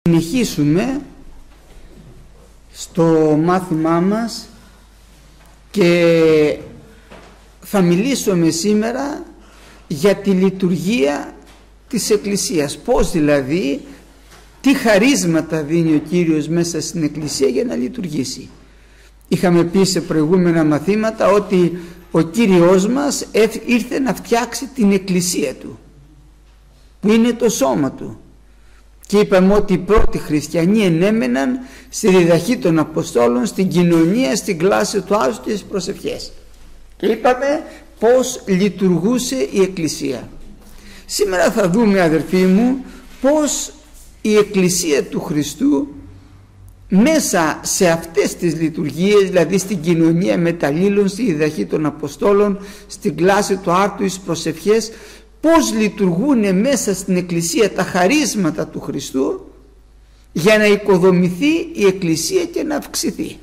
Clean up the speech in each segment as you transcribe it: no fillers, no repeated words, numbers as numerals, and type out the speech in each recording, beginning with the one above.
συνεχίσουμε στο μάθημά μας και θα μιλήσουμε σήμερα για τη λειτουργία της Εκκλησίας. Πώς δηλαδή, τι χαρίσματα δίνει ο Κύριος μέσα στην Εκκλησία για να λειτουργήσει. Είχαμε πει σε προηγούμενα μαθήματα ότι ο Κύριος μας ήρθε να φτιάξει την Εκκλησία Του, που είναι το σώμα Του. Και είπαμε ότι οι πρώτοι χριστιανοί ενέμεναν στη διδαχή των Αποστόλων, στην κοινωνία, στην κλάση του Άζου και στις προσευχές. Και είπαμε πώς λειτουργούσε η Εκκλησία. Σήμερα θα δούμε, αδερφοί μου, πώς η Εκκλησία του Χριστού μέσα σε αυτές τις λειτουργίες, δηλαδή στην κοινωνία μεταλλήλων, στη διδαχή των Αποστόλων, στην κλάση του άρτου, στις προσευχές, πώς λειτουργούν μέσα στην Εκκλησία τα χαρίσματα του Χριστού για να οικοδομηθεί η Εκκλησία και να αυξηθεί.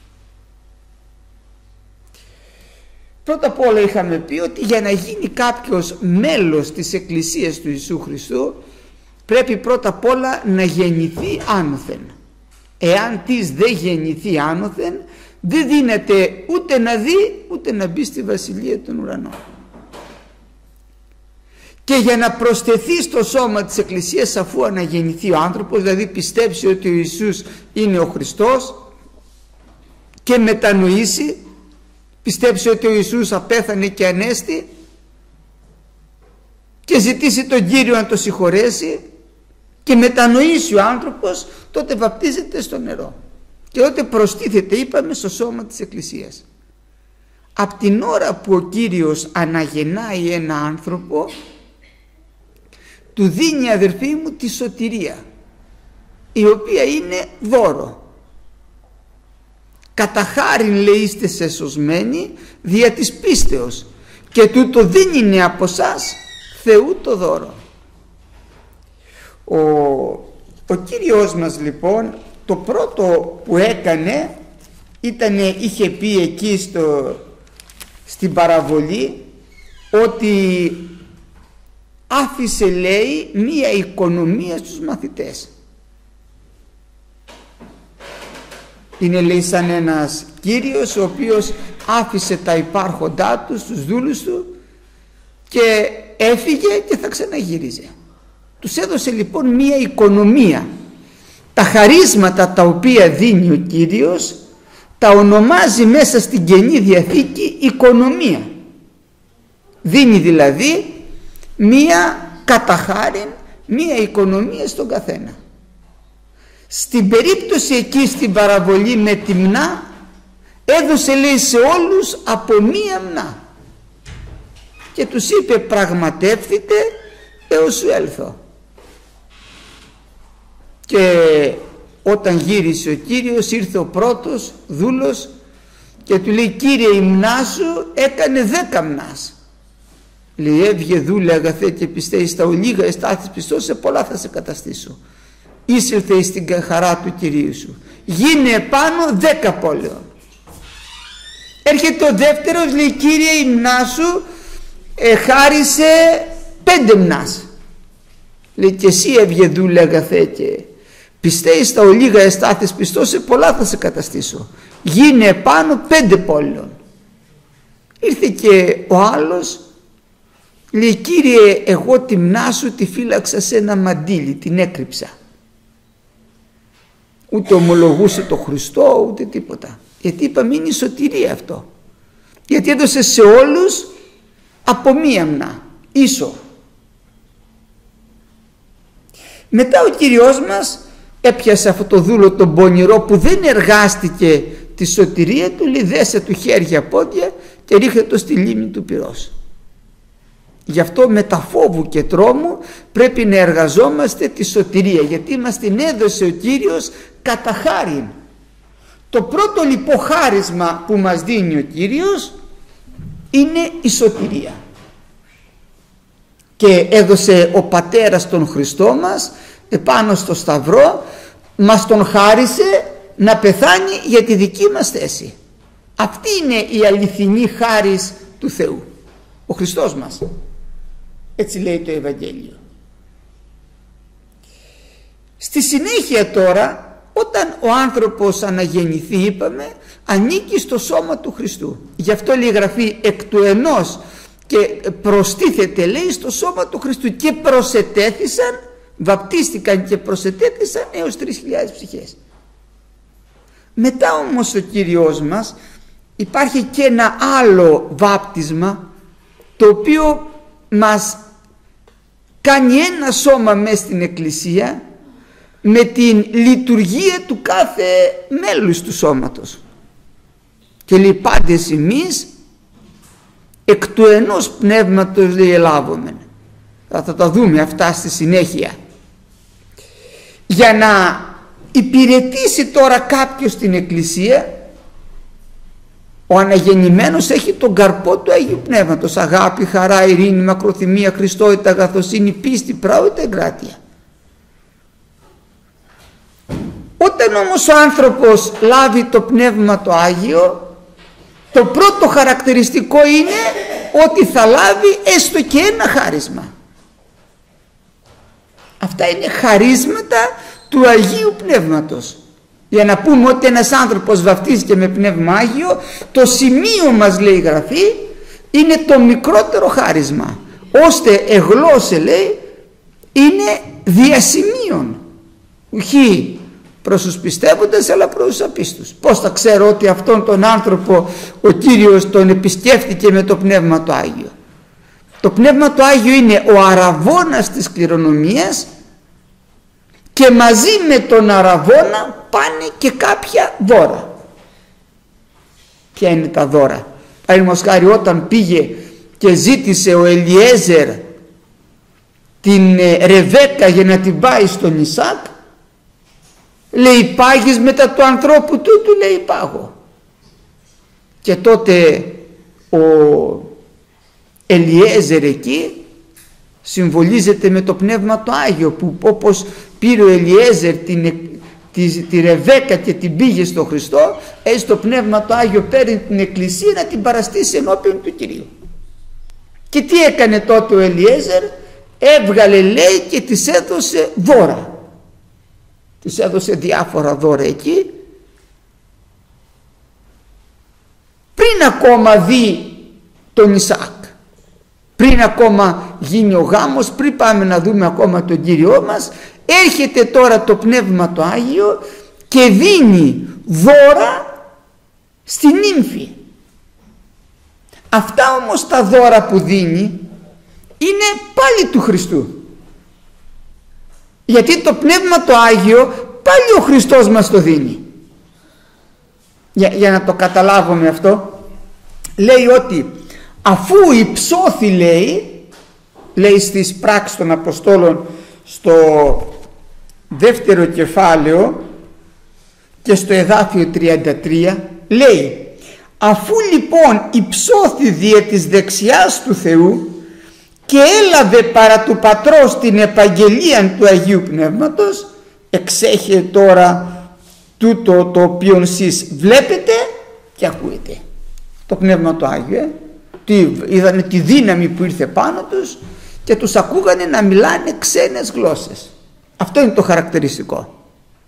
Πρώτα απ' όλα είχαμε πει ότι για να γίνει κάποιος μέλος της Εκκλησίας του Ιησού Χριστού πρέπει πρώτα απ' όλα να γεννηθεί άνωθεν. Εάν της δεν γεννηθεί άνωθεν, δεν δύναται ούτε να δει ούτε να μπει στη Βασιλεία των Ουρανών. Και για να προσθεθεί στο σώμα της Εκκλησίας, αφού αναγεννηθεί ο άνθρωπος, δηλαδή πιστέψει ότι ο Ιησούς είναι ο Χριστός και μετανοήσει, πιστέψει ότι ο Ιησούς απέθανε και ανέστη και ζητήσει τον Κύριο να το συγχωρέσει και μετανοήσει ο άνθρωπος, τότε βαπτίζεται στο νερό και τότε προστίθεται, είπαμε, στο σώμα της Εκκλησίας. Από την ώρα που ο Κύριος αναγεννάει ένα άνθρωπο, του δίνει, αδερφοί μου, τη σωτηρία, η οποία είναι δώρο. Κατά χάριν, λέει, είστε σεσωσμένοι δια της πίστεως, και τούτο δεν είναι από σας, Θεού το δώρο. Ο Κύριος μας λοιπόν το πρώτο που έκανε είχε πει εκεί στην παραβολή ότι άφησε, λέει, μία οικονομία στους μαθητές. Είναι, λέει, σαν ένας Κύριος ο οποίος άφησε τα υπάρχοντά του στους δούλους του και έφυγε και θα ξαναγύριζε. Τους έδωσε λοιπόν μία οικονομία. Τα χαρίσματα τα οποία δίνει ο Κύριος τα ονομάζει μέσα στην Καινή Διαθήκη οικονομία. Δίνει δηλαδή μία καταχάριν, μία οικονομία στον καθένα. Στην περίπτωση εκεί στην παραβολή με τη μνά, έδωσε, λέει, σε όλους από μία μνά και τους είπε πραγματεύθητε έως σου έλθω. Και όταν γύρισε ο Κύριος, ήρθε ο πρώτος δούλος και του λέει, Κύριε, η μνά σου έκανε 10 μνάς. Λέει, έβγε δούλε αγαθέ και πιστέει στα ολίγα εστάθης πιστός, σε πολλά θα σε καταστήσω. Είσελθε στην χαρά του Κυρίου σου. Γίνε επάνω 10 πόλεων. Έρχεται ο δεύτερος, λέει, Κύριε, η μνά σου χάρισε 5 μνάς. Λέει, και εσύ έβγε δούλε αγαθέ και πιστέει στα ολίγα εστάθης πιστός, σε πολλά θα σε καταστήσω. Γίνε επάνω 5 πόλεων. Ήρθε και ο άλλος, λέει, Κύριε, εγώ τη μνά σου τη φύλαξα σε ένα μαντίλι, την έκρυψα. Ούτε ομολογούσε το Χριστό ούτε τίποτα, γιατί είπαμε είναι η σωτηρία αυτό, γιατί έδωσε σε όλους από μία μνά, ίσο. Μετά ο Κύριος μας έπιασε αυτό το δούλο τον πονηρό που δεν εργάστηκε τη σωτηρία του, λέει, δέσε του χέρια πόδια και ρίχνε το στη λίμνη του πυρός. Γι' αυτό με τα φόβου και τρόμου πρέπει να εργαζόμαστε τη σωτηρία, γιατί μας την έδωσε ο Κύριος κατά χάριν. Το πρώτο λοιπόν χάρισμα που μας δίνει ο Κύριος είναι η σωτηρία. Και έδωσε ο Πατέρας τον Χριστό μας επάνω στο Σταυρό, μας τον χάρισε να πεθάνει για τη δική μας θέση. Αυτή είναι η αληθινή χάρις του Θεού, ο Χριστός μας. Έτσι λέει το Ευαγγέλιο. Στη συνέχεια τώρα, όταν ο άνθρωπος αναγεννηθεί, είπαμε, ανήκει στο σώμα του Χριστού. Γι' αυτό λέει η Γραφή, εκ του ενός και προστίθεται, λέει, στο σώμα του Χριστού, και προσετέθησαν, βαπτίστηκαν και προσετέθησαν έως 3.000 ψυχές. Μετά όμως ο Κύριος μας υπάρχει και ένα άλλο βάπτισμα, το οποίο μας κάνει ένα σώμα μέσα στην Εκκλησία με την λειτουργία του κάθε μέλους του σώματος. Και λέει, πάντες εμείς εκ του ενός πνεύματος, λέει, ελάβομεν. Θα τα δούμε αυτά στη συνέχεια. Για να υπηρετήσει τώρα κάποιος στην Εκκλησία, ο αναγεννημένος έχει τον καρπό του Αγίου Πνεύματος: αγάπη, χαρά, ειρήνη, μακροθυμία, χριστότητα, αγαθοσύνη, πίστη, πραότητα, εγκράτεια. Όταν όμως ο άνθρωπος λάβει το Πνεύμα το Άγιο, το πρώτο χαρακτηριστικό είναι ότι θα λάβει έστω και ένα χάρισμα. Αυτά είναι χαρίσματα του Αγίου Πνεύματος. Για να πούμε ότι ένας άνθρωπος βαφτίστηκε με Πνεύμα Άγιο, το σημείο, μας λέει η Γραφή, είναι το μικρότερο χάρισμα, ώστε εγλώσσε, λέει, είναι διασημείων, ουχή προς τους πιστεύοντες αλλά προς τους απίστους. Πώς θα ξέρω ότι αυτόν τον άνθρωπο ο Κύριος τον επισκέφτηκε με το Πνεύμα το Άγιο? Το Πνεύμα το Άγιο είναι ο αραβώνας της κληρονομίας, και μαζί με τον αραβώνα πάνε και κάποια δώρα. Ποια είναι τα δώρα? Παραδείγματος χάρη, όταν πήγε και ζήτησε ο Ελιέζερ την Ρεβέκα για να την πάει στον Ισάκ, λέει, πάγεις μετά του ανθρώπου τούτου? Λέει, πάγω. Και τότε ο Ελιέζερ εκεί συμβολίζεται με το Πνεύμα το Άγιο, που όπως πήρε ο Ελιέζερ τη Ρεβέκα και την πήγε στο Χριστό, έτσι το Πνεύμα το Άγιο παίρνει την Εκκλησία να την παραστήσει ενώπιον του Κυρίου. Και τι έκανε τότε ο Ελιέζερ? Έβγαλε, λέει, και της έδωσε δώρα. Της έδωσε διάφορα δώρα εκεί, πριν ακόμα δει τον Ισάκ, πριν ακόμα γίνει ο γάμος, πριν πάμε να δούμε ακόμα τον Κύριό μας, έρχεται τώρα το Πνεύμα το Άγιο και δίνει δώρα στην νύμφη. Αυτά όμως τα δώρα που δίνει είναι πάλι του Χριστού, γιατί το Πνεύμα το Άγιο πάλι ο Χριστός μας το δίνει. Για να το καταλάβουμε αυτό, λέει ότι αφού υψώθη, λέει στις πράξεις των Αποστόλων στο δεύτερο κεφάλαιο και στο εδάφιο 33, λέει, αφού λοιπόν υψώθη δια της δεξιάς του Θεού και έλαβε παρά του Πατρός την επαγγελία του Αγίου Πνεύματος, εξέχει τώρα τούτο το οποίο εσείς βλέπετε και ακούετε. Το Πνεύμα το Άγιο, είδανε τη δύναμη που ήρθε πάνω τους και τους ακούγανε να μιλάνε ξένες γλώσσες. Αυτό είναι το χαρακτηριστικό.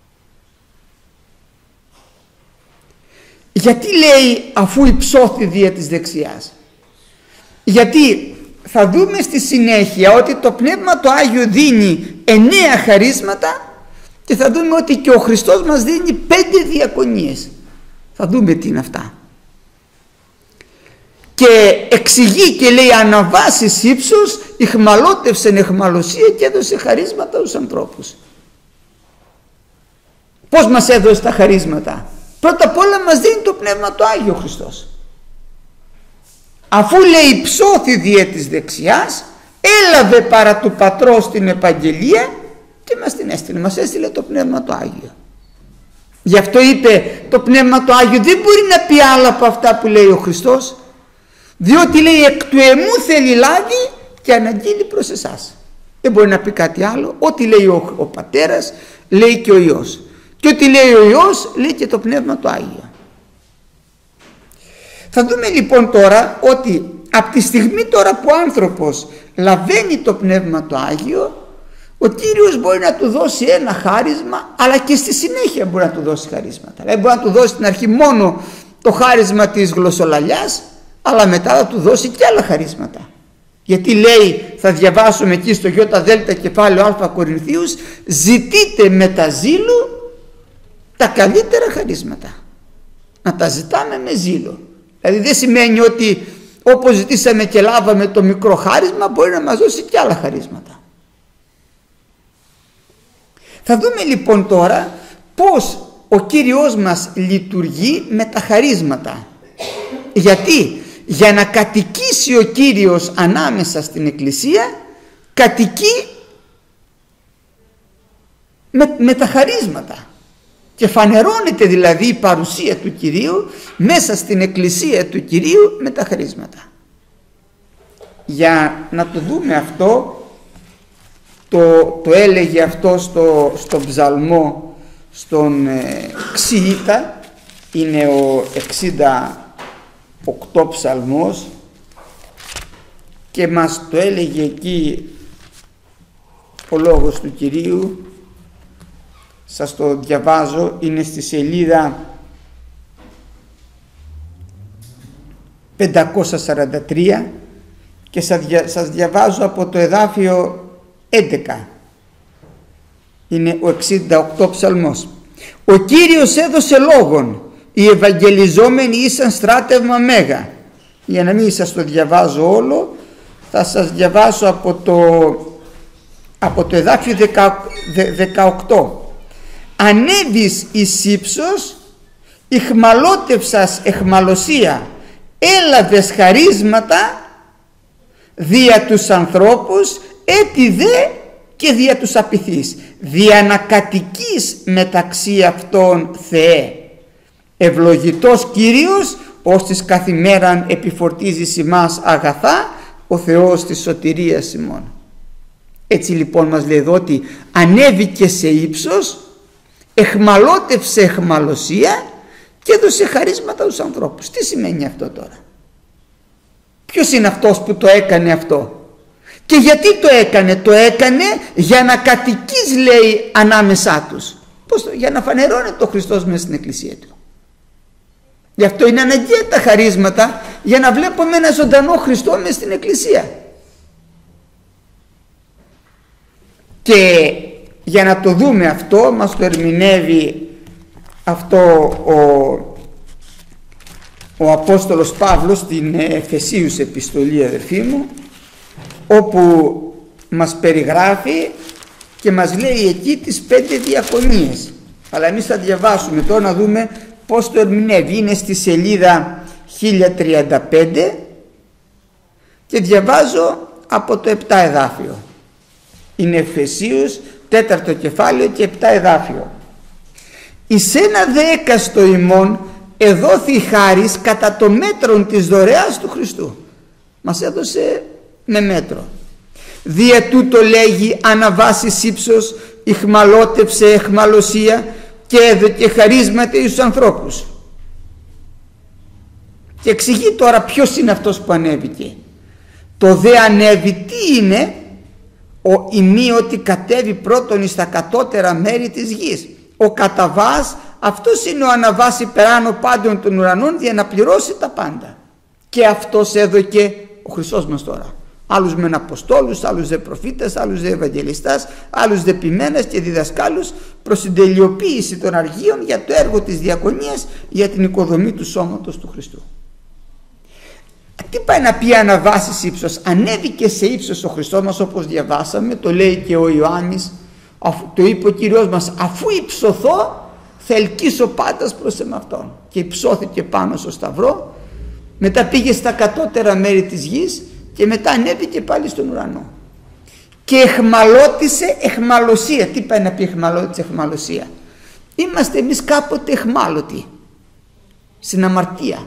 Γιατί λέει αφού υψώθη δια της δεξιάς? Γιατί θα δούμε στη συνέχεια ότι το Πνεύμα το Άγιο δίνει 9 χαρίσματα και θα δούμε ότι και ο Χριστός μας δίνει 5 διακονίες. Θα δούμε τι είναι αυτά. Και εξηγεί και λέει, αναβάσεις ύψος, ηχμαλώτευσεν εχμαλωσία και έδωσε χαρίσματα στους ανθρώπους. Πώς μας έδωσε τα χαρίσματα? Πρώτα απ' όλα μας δίνει το Πνεύμα το Άγιο ο Χριστός. Αφού λέει ψώθη δια της δεξιάς, έλαβε παρά του Πατρός την επαγγελία και μας την έστειλε. Μας έστειλε το Πνεύμα το Άγιο. Γι' αυτό είπε το Πνεύμα το Άγιο δεν μπορεί να πει άλλα από αυτά που λέει ο Χριστός, διότι λέει εκ του εμού θέλει λάβει και αναγγείλει προς εσάς. Δεν μπορεί να πει κάτι άλλο. Ό,τι λέει ο Πατέρας λέει και ο Υιός, και ό,τι λέει ο Υιός λέει και το Πνεύμα το Άγιο. Θα δούμε λοιπόν τώρα ότι από τη στιγμή τώρα που ο άνθρωπος λαβαίνει το Πνεύμα το Άγιο, Ο Κύριος μπορεί να του δώσει ένα χάρισμα, αλλά και στη συνέχεια μπορεί να του δώσει χαρίσματα. Δηλαδή μπορεί να του δώσει στην αρχή μόνο το χάρισμα της γλωσσολαλιάς, αλλά μετά θα του δώσει και άλλα χαρίσματα. Γιατί λέει, θα διαβάσουμε εκεί στο ΙΔ κεφάλαιο Α Κορινθίους, ζητείτε με τα ζήλου τα καλύτερα χαρίσματα. Να τα ζητάμε με ζήλο. Δηλαδή δεν σημαίνει ότι όπως ζητήσαμε και λάβαμε το μικρό χάρισμα, μπορεί να μας δώσει και άλλα χαρίσματα. Θα δούμε λοιπόν τώρα πώς ο Κύριος μας λειτουργεί με τα χαρίσματα. Γιατί? Για να κατοικήσει ο Κύριος ανάμεσα στην Εκκλησία, κατοικεί με τα χαρίσματα. Και φανερώνεται δηλαδή η παρουσία του Κυρίου μέσα στην Εκκλησία του Κυρίου με τα χαρίσματα. Για να το δούμε αυτό, το έλεγε αυτό στο ψαλμό, στον Ξιήτα, είναι ο 68 ψαλμός, και μας το έλεγε εκεί ο λόγος του Κυρίου. Σας το διαβάζω, είναι στη σελίδα 543 και σας διαβάζω από το εδάφιο 11. Είναι ο 68 ψαλμός. Ο Κύριος έδωσε λόγον, οι ευαγγελιζόμενοι ήσαν στράτευμα μέγα. Για να μην σας το διαβάζω όλο, θα σας διαβάσω από το εδάφιο 18. Ανέβης εις ύψος, ηχμαλώτευσας εχμαλωσία, έλαβες χαρίσματα δια τους ανθρώπους, έτι δε και δια τους απειθείς, δια να κατοικείς μεταξύ αυτών, Θεέ. Ευλογητός Κύριος, ως της καθημέραν επιφορτίζεις ημάς αγαθά, ο Θεός της σωτηρίας ημών. Έτσι λοιπόν μας λέει εδώ ότι ανέβηκε σε ύψος, εχμαλώτευσε εχμαλωσία και έδωσε χαρίσματα στους ανθρώπους. Τι σημαίνει αυτό τώρα? Ποιος είναι αυτός που το έκανε αυτό? Και γιατί το έκανε? Το έκανε για να κατοικείς, λέει, ανάμεσά τους. Για να φανερώνεται ο Χριστός μέσα στην Εκκλησία του. Γι' αυτό είναι αναγκαία τα χαρίσματα, για να βλέπουμε ένα ζωντανό Χριστό μέσα στην Εκκλησία. Και για να το δούμε αυτό, μας το ερμηνεύει αυτό ο Απόστολος Παύλος στην Εφεσίους επιστολή, αδερφοί μου, όπου μας περιγράφει και μας λέει εκεί τις 5 διακονίες. Αλλά εμείς θα διαβάσουμε τώρα να δούμε πώς το ερμηνεύει. Είναι στη σελίδα 1035 και διαβάζω από το 7 εδάφιο. Είναι Εφεσίους 4ο κεφάλαιο και 7 εδάφιο. Εις ένα δε έκαστο ημών εδόθη η χάρις κατά το μέτρον της δωρεάς του Χριστού. Μας έδωσε με μέτρο. Δια τούτο λέγει αναβάσεις ύψος, ηχμαλώτευσε εχμαλωσία και έδωκε χαρίσματα στους ανθρώπους. Και εξηγεί τώρα ποιος είναι αυτός που ανέβηκε. Το δε ανέβη τι είναι? Ο ημί ότι κατέβει πρώτον εις τα κατώτερα μέρη της γης. Ο καταβάς, αυτός είναι ο αναβάς υπεράνω πάντων των ουρανών, για να πληρώσει τα πάντα. Και αυτός έδωκε ο Χριστός μας τώρα. Άλλους μεν αποστόλους, άλλους δε προφήτες, άλλους δε ευαγγελιστάς, άλλους δε ποιμένες και διδασκάλους, προς την τελειοποίηση των αργίων για το έργο της διακονίας, για την οικοδομή του σώματος του Χριστού. Τι πάει να πει αναβάσεις ύψος? Ανέβηκε σε ύψος ο Χριστός μας, όπως διαβάσαμε, το λέει και ο Ιωάννης, το είπε ο Κύριος μας, αφού υψωθώ θα ελκύσω πάντας προς εμαυτόν. Και υψώθηκε πάνω στο σταυρό, μετά πήγε στα κατώτερα μέρη της γης και μετά ανέβηκε πάλι στον ουρανό. Και εχμαλώτησε εχμαλωσία. Τι πάει να πει εχμαλώτησε εχμαλωσία? Είμαστε εμείς κάποτε εχμάλωτοι στην αμαρτία.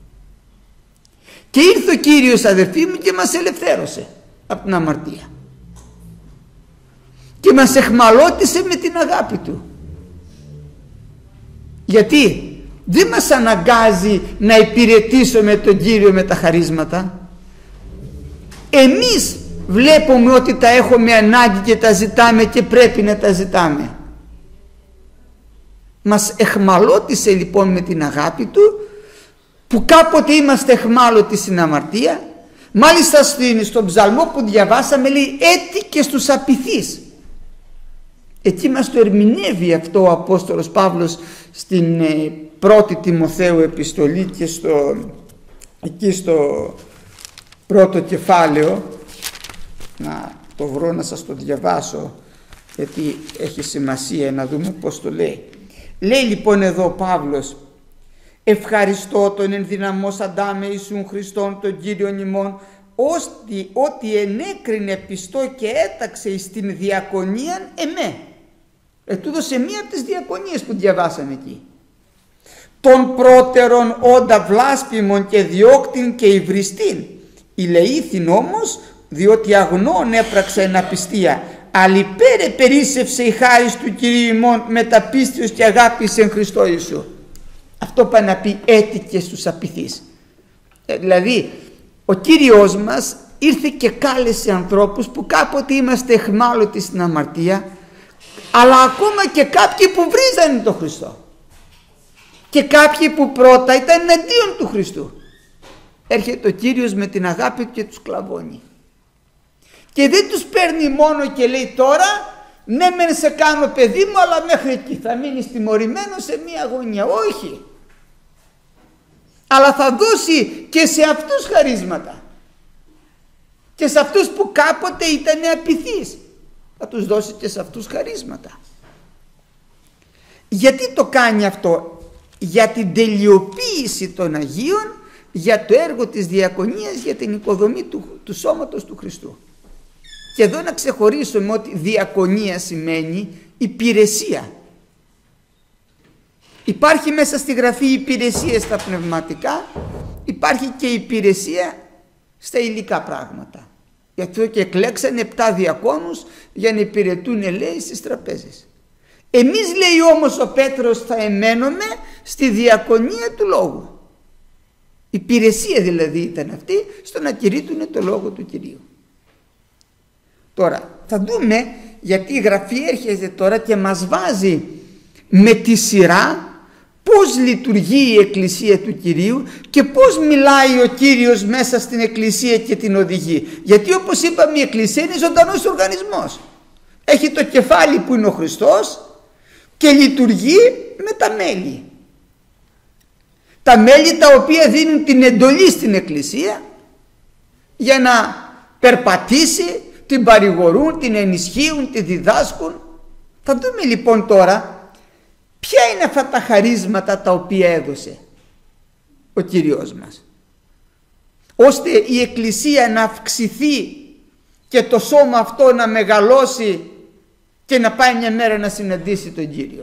Και ήρθε ο Κύριος, αδερφοί μου, και μας ελευθέρωσε από την αμαρτία. Και μας εχμαλώτησε με την αγάπη Του. Γιατί δεν μας αναγκάζει να υπηρετήσουμε τον Κύριο με τα χαρίσματα. Εμείς βλέπουμε ότι τα έχουμε ανάγκη και τα ζητάμε και πρέπει να τα ζητάμε. Μας εχμαλώτισε λοιπόν με την αγάπη του, που κάποτε είμαστε εχμάλωτοι στην αμαρτία. Μάλιστα στον ψαλμό που διαβάσαμε λέει έτη και στους απειθείς. Εκεί μας το ερμηνεύει αυτό ο Απόστολος Παύλος στην πρώτη Τιμοθέου επιστολή και εκεί στο πρώτο κεφάλαιο. Να το βρω να σας το διαβάσω, γιατί έχει σημασία να δούμε πως το λέει. Λέει λοιπόν εδώ ο Παύλος: ευχαριστώ τον ενδυναμώσαντά με Ιησούν Χριστόν τον Κύριον ημών, ότι ενέκρινε πιστό και έταξε στην διακονίαν εμέ. Του δώσε μία από τις διακονίες που διαβάσαμε εκεί. Των πρώτερων όντα βλάσπημον και διώκτην και υβριστήν, ηλεήθην όμως, διότι αγνών έπραξε εναπιστία, αλιπέρε περίσσευσε η χάρις του Κυρίου ημών μεταπίστεως και αγάπης εν Χριστώ Ιησού. Αυτό πάει να πει έτυχε στους απειθείς. Δηλαδή ο Κύριος μας ήρθε και κάλεσε ανθρώπους που κάποτε είμαστε εχμάλωτοι στην αμαρτία, αλλά ακόμα και κάποιοι που βρίζανε τον Χριστό και κάποιοι που πρώτα ήταν εναντίον του Χριστού. Έρχεται ο Κύριος με την αγάπη του και τους κλαβώνει. Και δεν τους παίρνει μόνο και λέει τώρα ναι μεν σε κάνω παιδί μου, αλλά μέχρι εκεί θα μείνεις τιμωρημένος σε μία αγωνία. Όχι. Αλλά θα δώσει και σε αυτούς χαρίσματα. Και σε αυτούς που κάποτε ήταν απειθείς θα τους δώσει και σε αυτούς χαρίσματα. Γιατί το κάνει αυτό? Για την τελειοποίηση των Αγίων, για το έργο της διακονίας, για την οικοδομή του σώματος του Χριστού. Και εδώ να ξεχωρίσουμε ότι διακονία σημαίνει υπηρεσία. Υπάρχει μέσα στη Γραφή υπηρεσία στα πνευματικά, υπάρχει και υπηρεσία στα υλικά πράγματα. Γι' αυτό και εκλέξανε 7 διακόνους για να υπηρετούν, λέει, στις τραπέζες. Εμείς, λέει όμως ο Πέτρος, θα εμένουμε στη διακονία του λόγου. Υπηρεσία δηλαδή ήταν αυτή, στο να κηρύττουν το λόγο του Κυρίου. Τώρα θα δούμε, γιατί η Γραφή έρχεται τώρα και μας βάζει με τη σειρά πώς λειτουργεί η Εκκλησία του Κυρίου και πώς μιλάει ο Κύριος μέσα στην Εκκλησία και την οδηγεί. Γιατί όπως είπαμε, η Εκκλησία είναι ζωντανός οργανισμός. Έχει το κεφάλι που είναι ο Χριστός και λειτουργεί με τα μέλη. Τα μέλη τα οποία δίνουν την εντολή στην Εκκλησία για να περπατήσει, την παρηγορούν, την ενισχύουν, τη διδάσκουν. Θα δούμε λοιπόν τώρα ποια είναι αυτά τα χαρίσματα τα οποία έδωσε ο Κύριος μας, ώστε η Εκκλησία να αυξηθεί και το σώμα αυτό να μεγαλώσει και να πάει μια μέρα να συναντήσει τον Κύριο.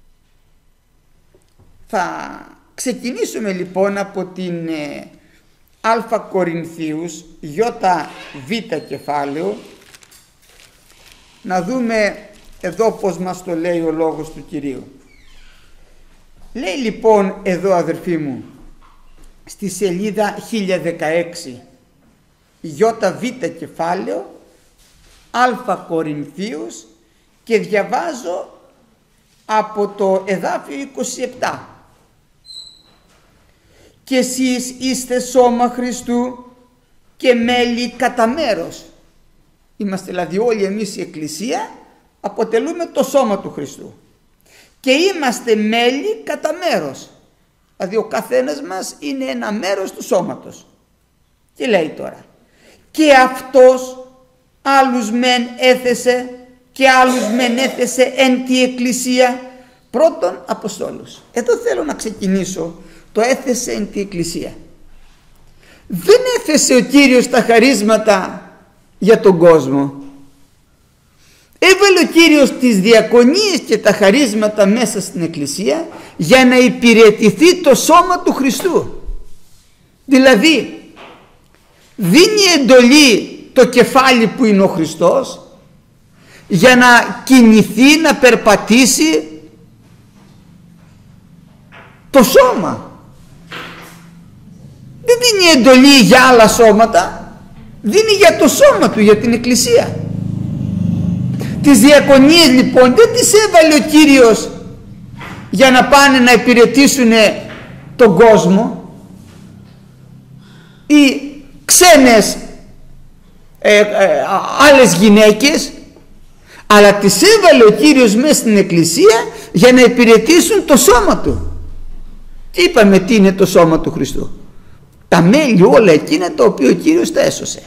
Θα ξεκινήσουμε λοιπόν από την Α Κορινθίους Β κεφάλαιο, να δούμε εδώ πως μας το λέει ο λόγος του Κυρίου. Λέει λοιπόν εδώ, αδερφοί μου, στη σελίδα 1016 Β κεφάλαιο Α Κορινθίους, και διαβάζω από το εδάφιο 27. Και εσείς είστε σώμα Χριστού και μέλη κατά μέρος. Είμαστε δηλαδή όλοι εμείς η Εκκλησία, αποτελούμε το σώμα του Χριστού. Και είμαστε μέλη κατά μέρος. Δηλαδή ο καθένας μας είναι ένα μέρος του σώματος. Και λέει τώρα, και αυτός άλλους μεν έθεσε και άλλους μεν έθεσε εν τη Εκκλησία, πρώτον Αποστόλους. Εδώ θέλω να ξεκινήσω το έθεσε εν τη Εκκλησία. Δεν έθεσε ο Κύριος τα χαρίσματα για τον κόσμο. Έβαλε ο Κύριος τις διακονίες και τα χαρίσματα μέσα στην Εκκλησία για να υπηρετηθεί το σώμα του Χριστού. Δηλαδή δίνει εντολή το κεφάλι που είναι ο Χριστός για να κινηθεί, να περπατήσει το σώμα. Δεν δίνει εντολή για άλλα σώματα, Δίνει για το σώμα του, για την Εκκλησία. Τις διακονίες λοιπόν δεν τις έβαλε ο Κύριος για να πάνε να υπηρετήσουν τον κόσμο ή ξένες άλλες γυναίκες, αλλά τις έβαλε ο Κύριος μέσα στην Εκκλησία για να υπηρετήσουν το σώμα του. Και είπαμε τι είναι το σώμα του Χριστού. Τα μέλη όλα εκείνα τα οποία ο Κύριος τα έσωσε.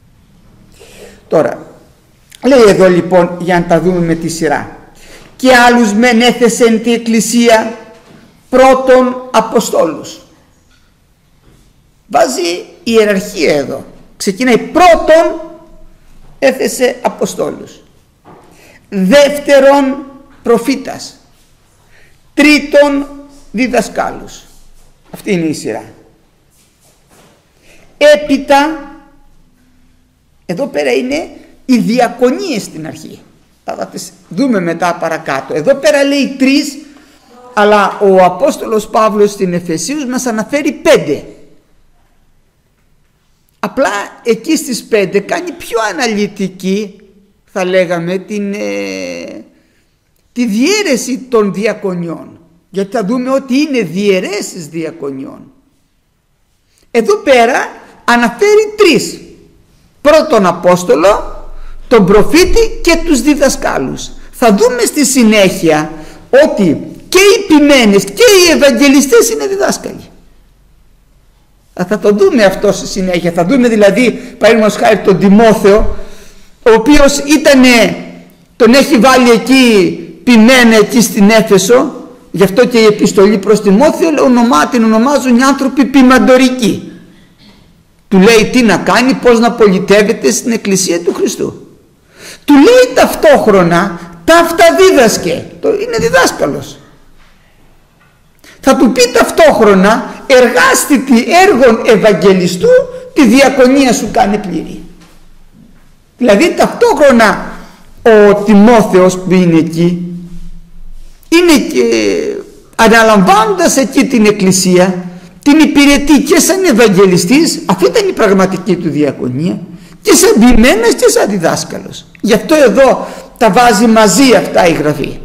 Τώρα λέει εδώ λοιπόν, για να τα δούμε με τη σειρά, και άλλους μεν έθεσεν την Εκκλησία πρώτον Αποστόλους. Βάζει ιεραρχία εδώ. Ξεκινάει πρώτον έθεσε Αποστόλους, δεύτερον προφήτας, τρίτον διδασκάλους. Αυτή είναι η σειρά. Έπειτα εδώ πέρα είναι οι διακονίες στην αρχή. Θα τις δούμε μετά παρακάτω. Εδώ πέρα λέει 3, αλλά ο Απόστολος Παύλος στην Εφεσίους μας αναφέρει 5. Απλά εκεί στις 5 κάνει πιο αναλυτική, θα λέγαμε, τη διαίρεση των διακονιών. Γιατί θα δούμε ότι είναι διαιρέσεις διακονιών. Εδώ πέρα αναφέρει 3. Πρώτον Απόστολο, τον προφήτη και τους διδασκάλους. Θα δούμε στη συνέχεια ότι και οι ποιμένες και οι ευαγγελιστές είναι διδάσκαλοι. Θα το δούμε αυτό στη συνέχεια. Θα δούμε δηλαδή, παραδείγματος χάρη, τον Τιμόθεο, ο οποίος τον έχει βάλει εκεί ποιμένα εκεί στην Έφεσο. Γι' αυτό και η επιστολή προς Τιμόθεο την ονομάζουν οι άνθρωποι ποιμαντορικοί. Του λέει τι να κάνει, πώς να πολιτεύεται στην Εκκλησία του Χριστού. Του λέει ταυτόχρονα τα αυτά δίδασκε. Είναι διδάσκαλος. Θα του πει ταυτόχρονα εργάστητη έργων Ευαγγελιστού, τη διακονία σου κάνει πλήρη. Δηλαδή ταυτόχρονα ο Τιμόθεος που είναι εκεί, είναι αναλαμβάνοντας εκεί την Εκκλησία, την υπηρετεί και σαν Ευαγγελιστής, αυτή ήταν η πραγματική του διακονία, και σαν ποιμένας και σαν διδάσκαλος. Γι' αυτό εδώ τα βάζει μαζί αυτά η Γραφή.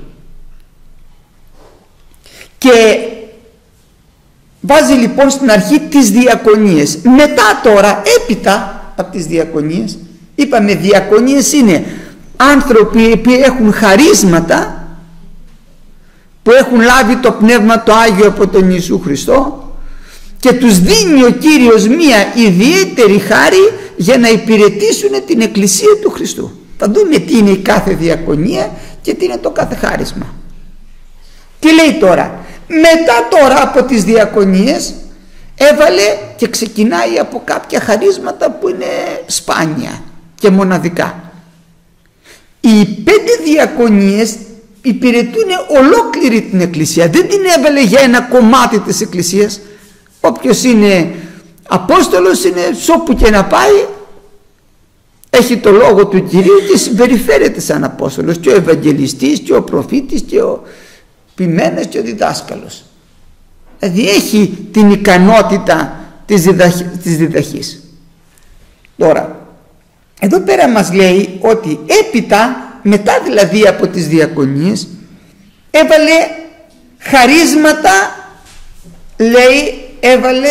Και βάζει λοιπόν στην αρχή τις διακονίες. Μετά τώρα, έπειτα από τις διακονίες, είπαμε διακονίες είναι άνθρωποι που έχουν χαρίσματα, που έχουν λάβει το Πνεύμα το Άγιο από τον Ιησού Χριστό και τους δίνει ο Κύριος μία ιδιαίτερη χάρη για να υπηρετήσουν την Εκκλησία του Χριστού. Θα δούμε τι είναι η κάθε διακονία και τι είναι το κάθε χάρισμα. Τι λέει τώρα? Μετά τώρα από τις διακονίες έβαλε και ξεκινάει από κάποια χαρίσματα που είναι σπάνια και μοναδικά. Οι 5 διακονίες υπηρετούν ολόκληρη την Εκκλησία. Δεν την έβαλε για ένα κομμάτι της Εκκλησίας. Όποιος είναι Απόστολος είναι όπου και να πάει, έχει το λόγο του Κυρίου και συμπεριφέρεται σαν Απόστολος, και ο Ευαγγελιστής και ο προφήτης και ο ποιμένας και ο διδάσκαλος. Δηλαδή έχει την ικανότητα της διδαχής. Τώρα εδώ πέρα μας λέει ότι έπειτα, μετά δηλαδή από τις διακονίες, έβαλε χαρίσματα, λέει έβαλε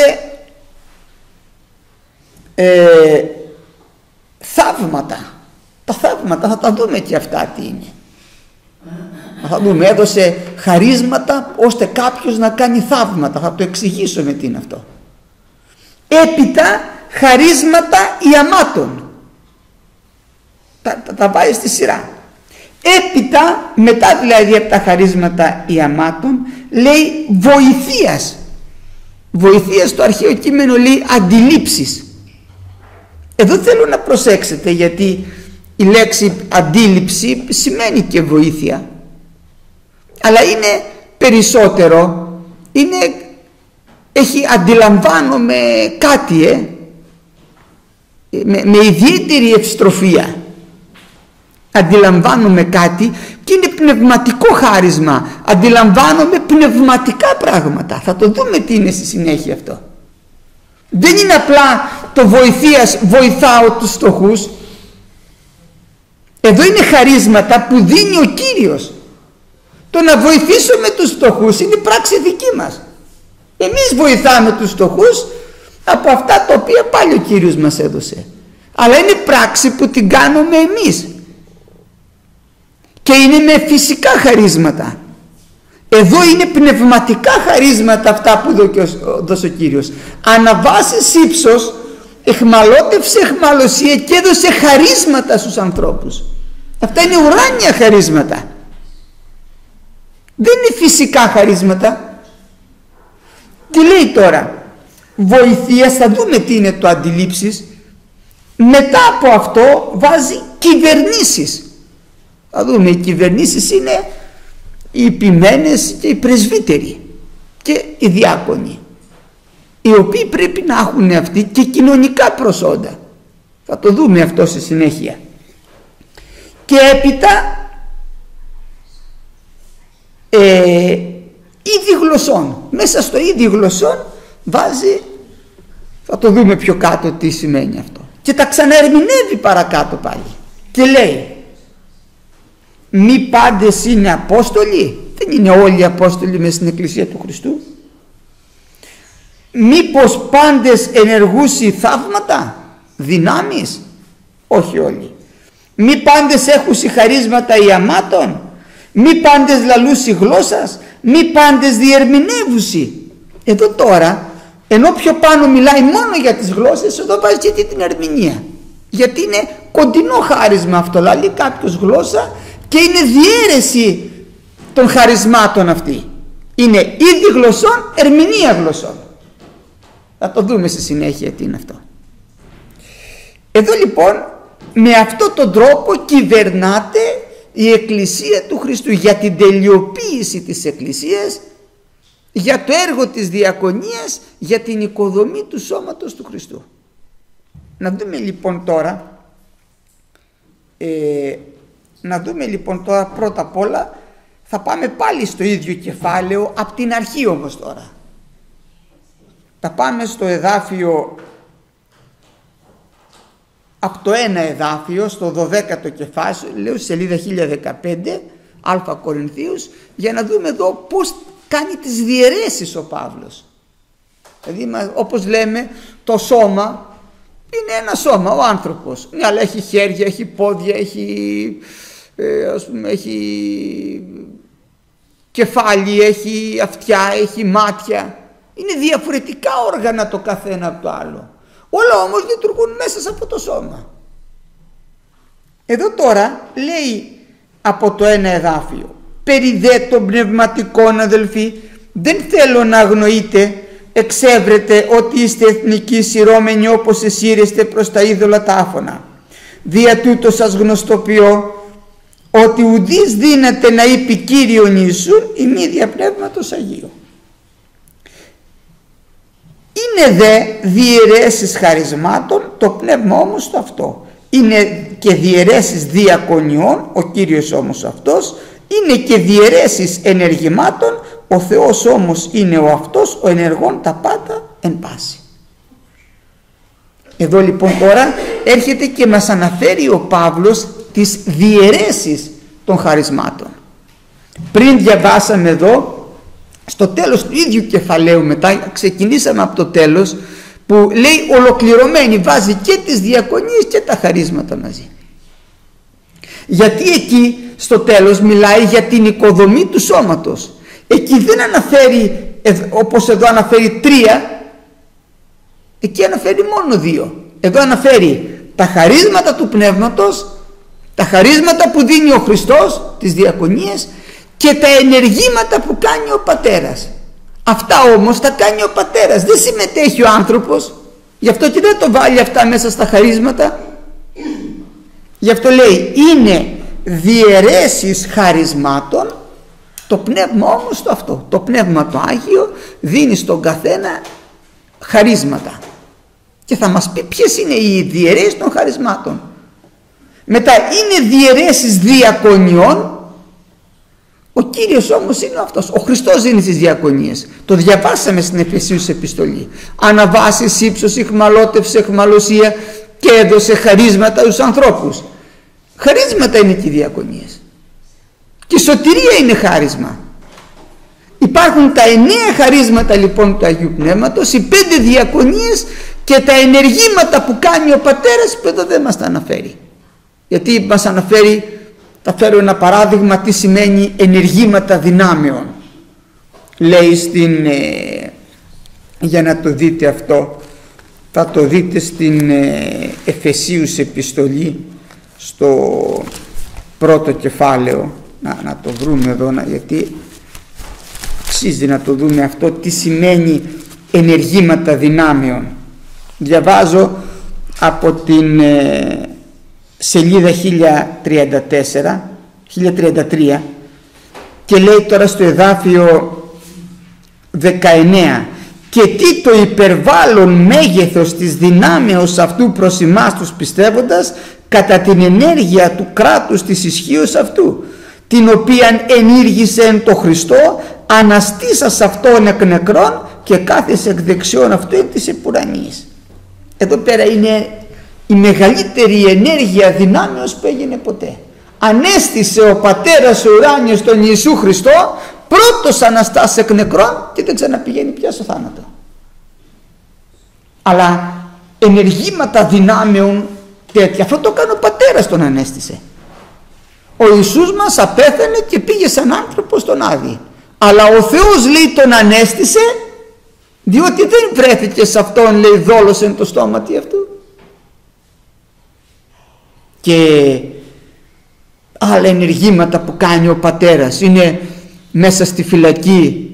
θαύματα. Τα θαύματα θα τα δούμε και αυτά τι είναι. Θα δούμε, έδωσε χαρίσματα ώστε κάποιος να κάνει θαύματα. Θα το εξηγήσω με τι είναι αυτό. Έπειτα χαρίσματα ιαμάτων. Τα πάει στη σειρά. Έπειτα, μετά δηλαδή από τα χαρίσματα ιαμάτων, λέει βοηθείας. Βοηθείας στο αρχαίο κείμενο λέει αντιλήψεις. Εδώ θέλω να προσέξετε, γιατί η λέξη αντίληψη σημαίνει και βοήθεια, αλλά είναι περισσότερο, έχει αντιλαμβάνομαι κάτι με ιδιαίτερη ευστροφία. Αντιλαμβάνομαι κάτι και είναι πνευματικό χάρισμα. Αντιλαμβάνομαι πνευματικά πράγματα. Θα το δούμε τι είναι στη συνέχεια αυτό. Δεν είναι απλά το βοηθάω τους φτωχούς. Εδώ είναι χαρίσματα που δίνει ο Κύριος. Το να βοηθήσουμε τους φτωχούς είναι πράξη δική μας. Εμείς βοηθάμε τους φτωχούς από αυτά τα οποία πάλι ο Κύριος μας έδωσε. Αλλά είναι πράξη που την κάνουμε εμείς. Και είναι με φυσικά χαρίσματα. Εδώ είναι πνευματικά χαρίσματα αυτά που δώσε ο Κύριος. Αναβάσεις ύψος, εχμαλώτευσε εχμαλωσία και έδωσε χαρίσματα στους ανθρώπους. Αυτά είναι ουράνια χαρίσματα. Δεν είναι φυσικά χαρίσματα. Τι λέει τώρα? Βοηθείας, θα δούμε τι είναι το αντιλήψεις. Μετά από αυτό βάζει κυβερνήσεις. Θα δούμε, οι κυβερνήσεις είναι οι υπημένες και οι πρεσβύτεροι και οι διάκονοι, οι οποίοι πρέπει να έχουν αυτοί και κοινωνικά προσόντα. Θα το δούμε αυτό στη συνέχεια. Και έπειτα είδη γλωσσών. Μέσα στο είδη γλωσσών βάζει, θα το δούμε πιο κάτω τι σημαίνει αυτό, και τα ξαναερμηνεύει παρακάτω πάλι και λέει: μη πάντες είναι Απόστολοι? Δεν είναι όλοι οι Απόστολοι μες στην Εκκλησία του Χριστού? Μήπως πάντες ενεργούσι θαύματα, δυνάμεις? Όχι όλοι. Μη πάντες έχουσι χαρίσματα ιαμάτων? Μη πάντες λαλούσι γλώσσας? Μη πάντες διερμηνεύουσι? Εδώ τώρα, ενώ πιο πάνω μιλάει μόνο για τις γλώσσες, εδώ βάζει και την ερμηνεία, γιατί είναι κοντινό χάρισμα αυτό. Λαλεί κάποιος γλώσσα και είναι διαίρεση των χαρισμάτων αυτή. Είναι είδη γλωσσών, ερμηνεία γλωσσών. Θα το δούμε στη συνέχεια τι είναι αυτό. Εδώ λοιπόν με αυτόν τον τρόπο κυβερνάται η Εκκλησία του Χριστού, για την τελειοποίηση της Εκκλησίας, για το έργο της διακονίας, για την οικοδομή του σώματος του Χριστού. Να δούμε λοιπόν τώρα πρώτα απ' όλα, θα πάμε πάλι στο ίδιο κεφάλαιο από την αρχή όμως τώρα. Θα πάμε στο εδάφιο, από το ένα εδάφιο στο 12ο κεφάλαιο, σελίδα 1015, Α Κορινθίους, για να δούμε εδώ πώς κάνει τις διαιρέσεις ο Παύλος. Δηλαδή, όπως λέμε, το σώμα είναι ένα σώμα, ο άνθρωπος. Ναι, αλλά έχει χέρια, έχει πόδια, έχει κεφάλι, έχει αυτιά, έχει μάτια. Είναι διαφορετικά όργανα το καθένα από το άλλο. Όλα όμως λειτουργούν μέσα από το σώμα. Εδώ τώρα λέει από το ένα εδάφιο: περί δε των πνευματικών, αδελφοί, δεν θέλω να αγνοείτε, εξέβρετε ότι είστε εθνικοί σειρώμενοι όπως εσύρεστε προς τα είδωλα τα άφωνα. Δια τούτο σας γνωστοποιώ ότι ουδείς δύναται να είπε Κύριον Ιησούν η μη δια Πνεύματος Αγίου. Είναι δε διαιρέσεις χαρισμάτων, το πνεύμα όμως το αυτό. Είναι και διαιρέσεις διακονιών, ο Κύριος όμως αυτός. Είναι και διαιρέσεις ενεργημάτων, ο Θεός όμως είναι ο αυτός, ο ενεργών τα πάντα εν πάση. Εδώ λοιπόν τώρα έρχεται και μας αναφέρει ο Παύλος τις διαιρέσεις των χαρισμάτων. Πριν διαβάσαμε εδώ στο τέλος του ίδιου κεφαλαίου, μετά ξεκινήσαμε από το τέλος που λέει ολοκληρωμένη, βάζει και τις διακονίες και τα χαρίσματα μαζί. Γιατί εκεί στο τέλος μιλάει για την οικοδομή του σώματος. Εκεί δεν αναφέρει όπως εδώ αναφέρει 3, εκεί αναφέρει μόνο 2. Εδώ αναφέρει τα χαρίσματα του πνεύματος, τα χαρίσματα που δίνει ο Χριστός, τις διακονίες, και τα ενεργήματα που κάνει ο Πατέρας. Αυτά όμως τα κάνει ο Πατέρας, δεν συμμετέχει ο άνθρωπος. Γι' αυτό και δεν το βάλει αυτά μέσα στα χαρίσματα. Γι' αυτό λέει είναι διαιρέσεις χαρισμάτων, το πνεύμα όμως το αυτό. Το πνεύμα το Άγιο δίνει στον καθένα χαρίσματα. Και θα μας πει ποιες είναι οι διαιρέσεις των χαρισμάτων. Μετά είναι διαιρέσεις διακονιών, Ο Κύριος όμως είναι αυτός. Ο Χριστός δίνει τις διακονίες. Το διαβάσαμε στην Εφεσίους επιστολή. Αναβάσεις, ύψος, αιχμαλώτευση, αιχμαλωσία και έδωσε χαρίσματα στους ανθρώπους. Χαρίσματα είναι και οι διακονίες. Και η σωτηρία είναι χάρισμα. Υπάρχουν τα 9 χαρίσματα λοιπόν του Αγίου Πνεύματος, οι 5 διακονίες και τα ενεργήματα που κάνει ο Πατέρας, που εδώ δεν μας τα αναφέρει. Γιατί μας αναφέρει, θα φέρω ένα παράδειγμα τι σημαίνει ενεργήματα δυνάμεων. Λέει για να το δείτε αυτό, θα το δείτε στην Εφεσίους επιστολή, στο πρώτο κεφάλαιο. Να το βρούμε εδώ, γιατί αξίζει να το δούμε αυτό, τι σημαίνει ενεργήματα δυνάμεων. Διαβάζω από την σελίδα 1033 και λέει τώρα στο εδάφιο 19: και τι το υπερβάλλον μέγεθος της δυνάμεως αυτού προς εμάς τους πιστεύοντας, κατά την ενέργεια του κράτους της ισχύως αυτού, την οποία ενήργησε εν το Χριστό, αναστήσας αυτόν εκ νεκρών και κάθεσε εκ δεξιών αυτού εκ της επουρανίας. Εδώ πέρα είναι η μεγαλύτερη ενέργεια δυνάμεως που έγινε ποτέ. Ανέστησε ο Πατέρας ο ουράνιος τον Ιησού Χριστό, πρώτος αναστάς εκ νεκρών, και δεν ξαναπηγαίνει πια στο θάνατο. Αλλά ενεργήματα δυνάμεων τέτοια, αυτό το έκανε ο Πατέρας, τον ανέστησε. Ο Ιησούς μας απέθανε και πήγε σαν άνθρωπος στον Άδη. Αλλά ο Θεός, λέει, τον ανέστησε, διότι δεν βρέθηκε σε αυτόν, λέει, δόλος εν το στόματι αυτού. Και άλλα ενεργήματα που κάνει ο Πατέρας είναι μέσα στη φυλακή.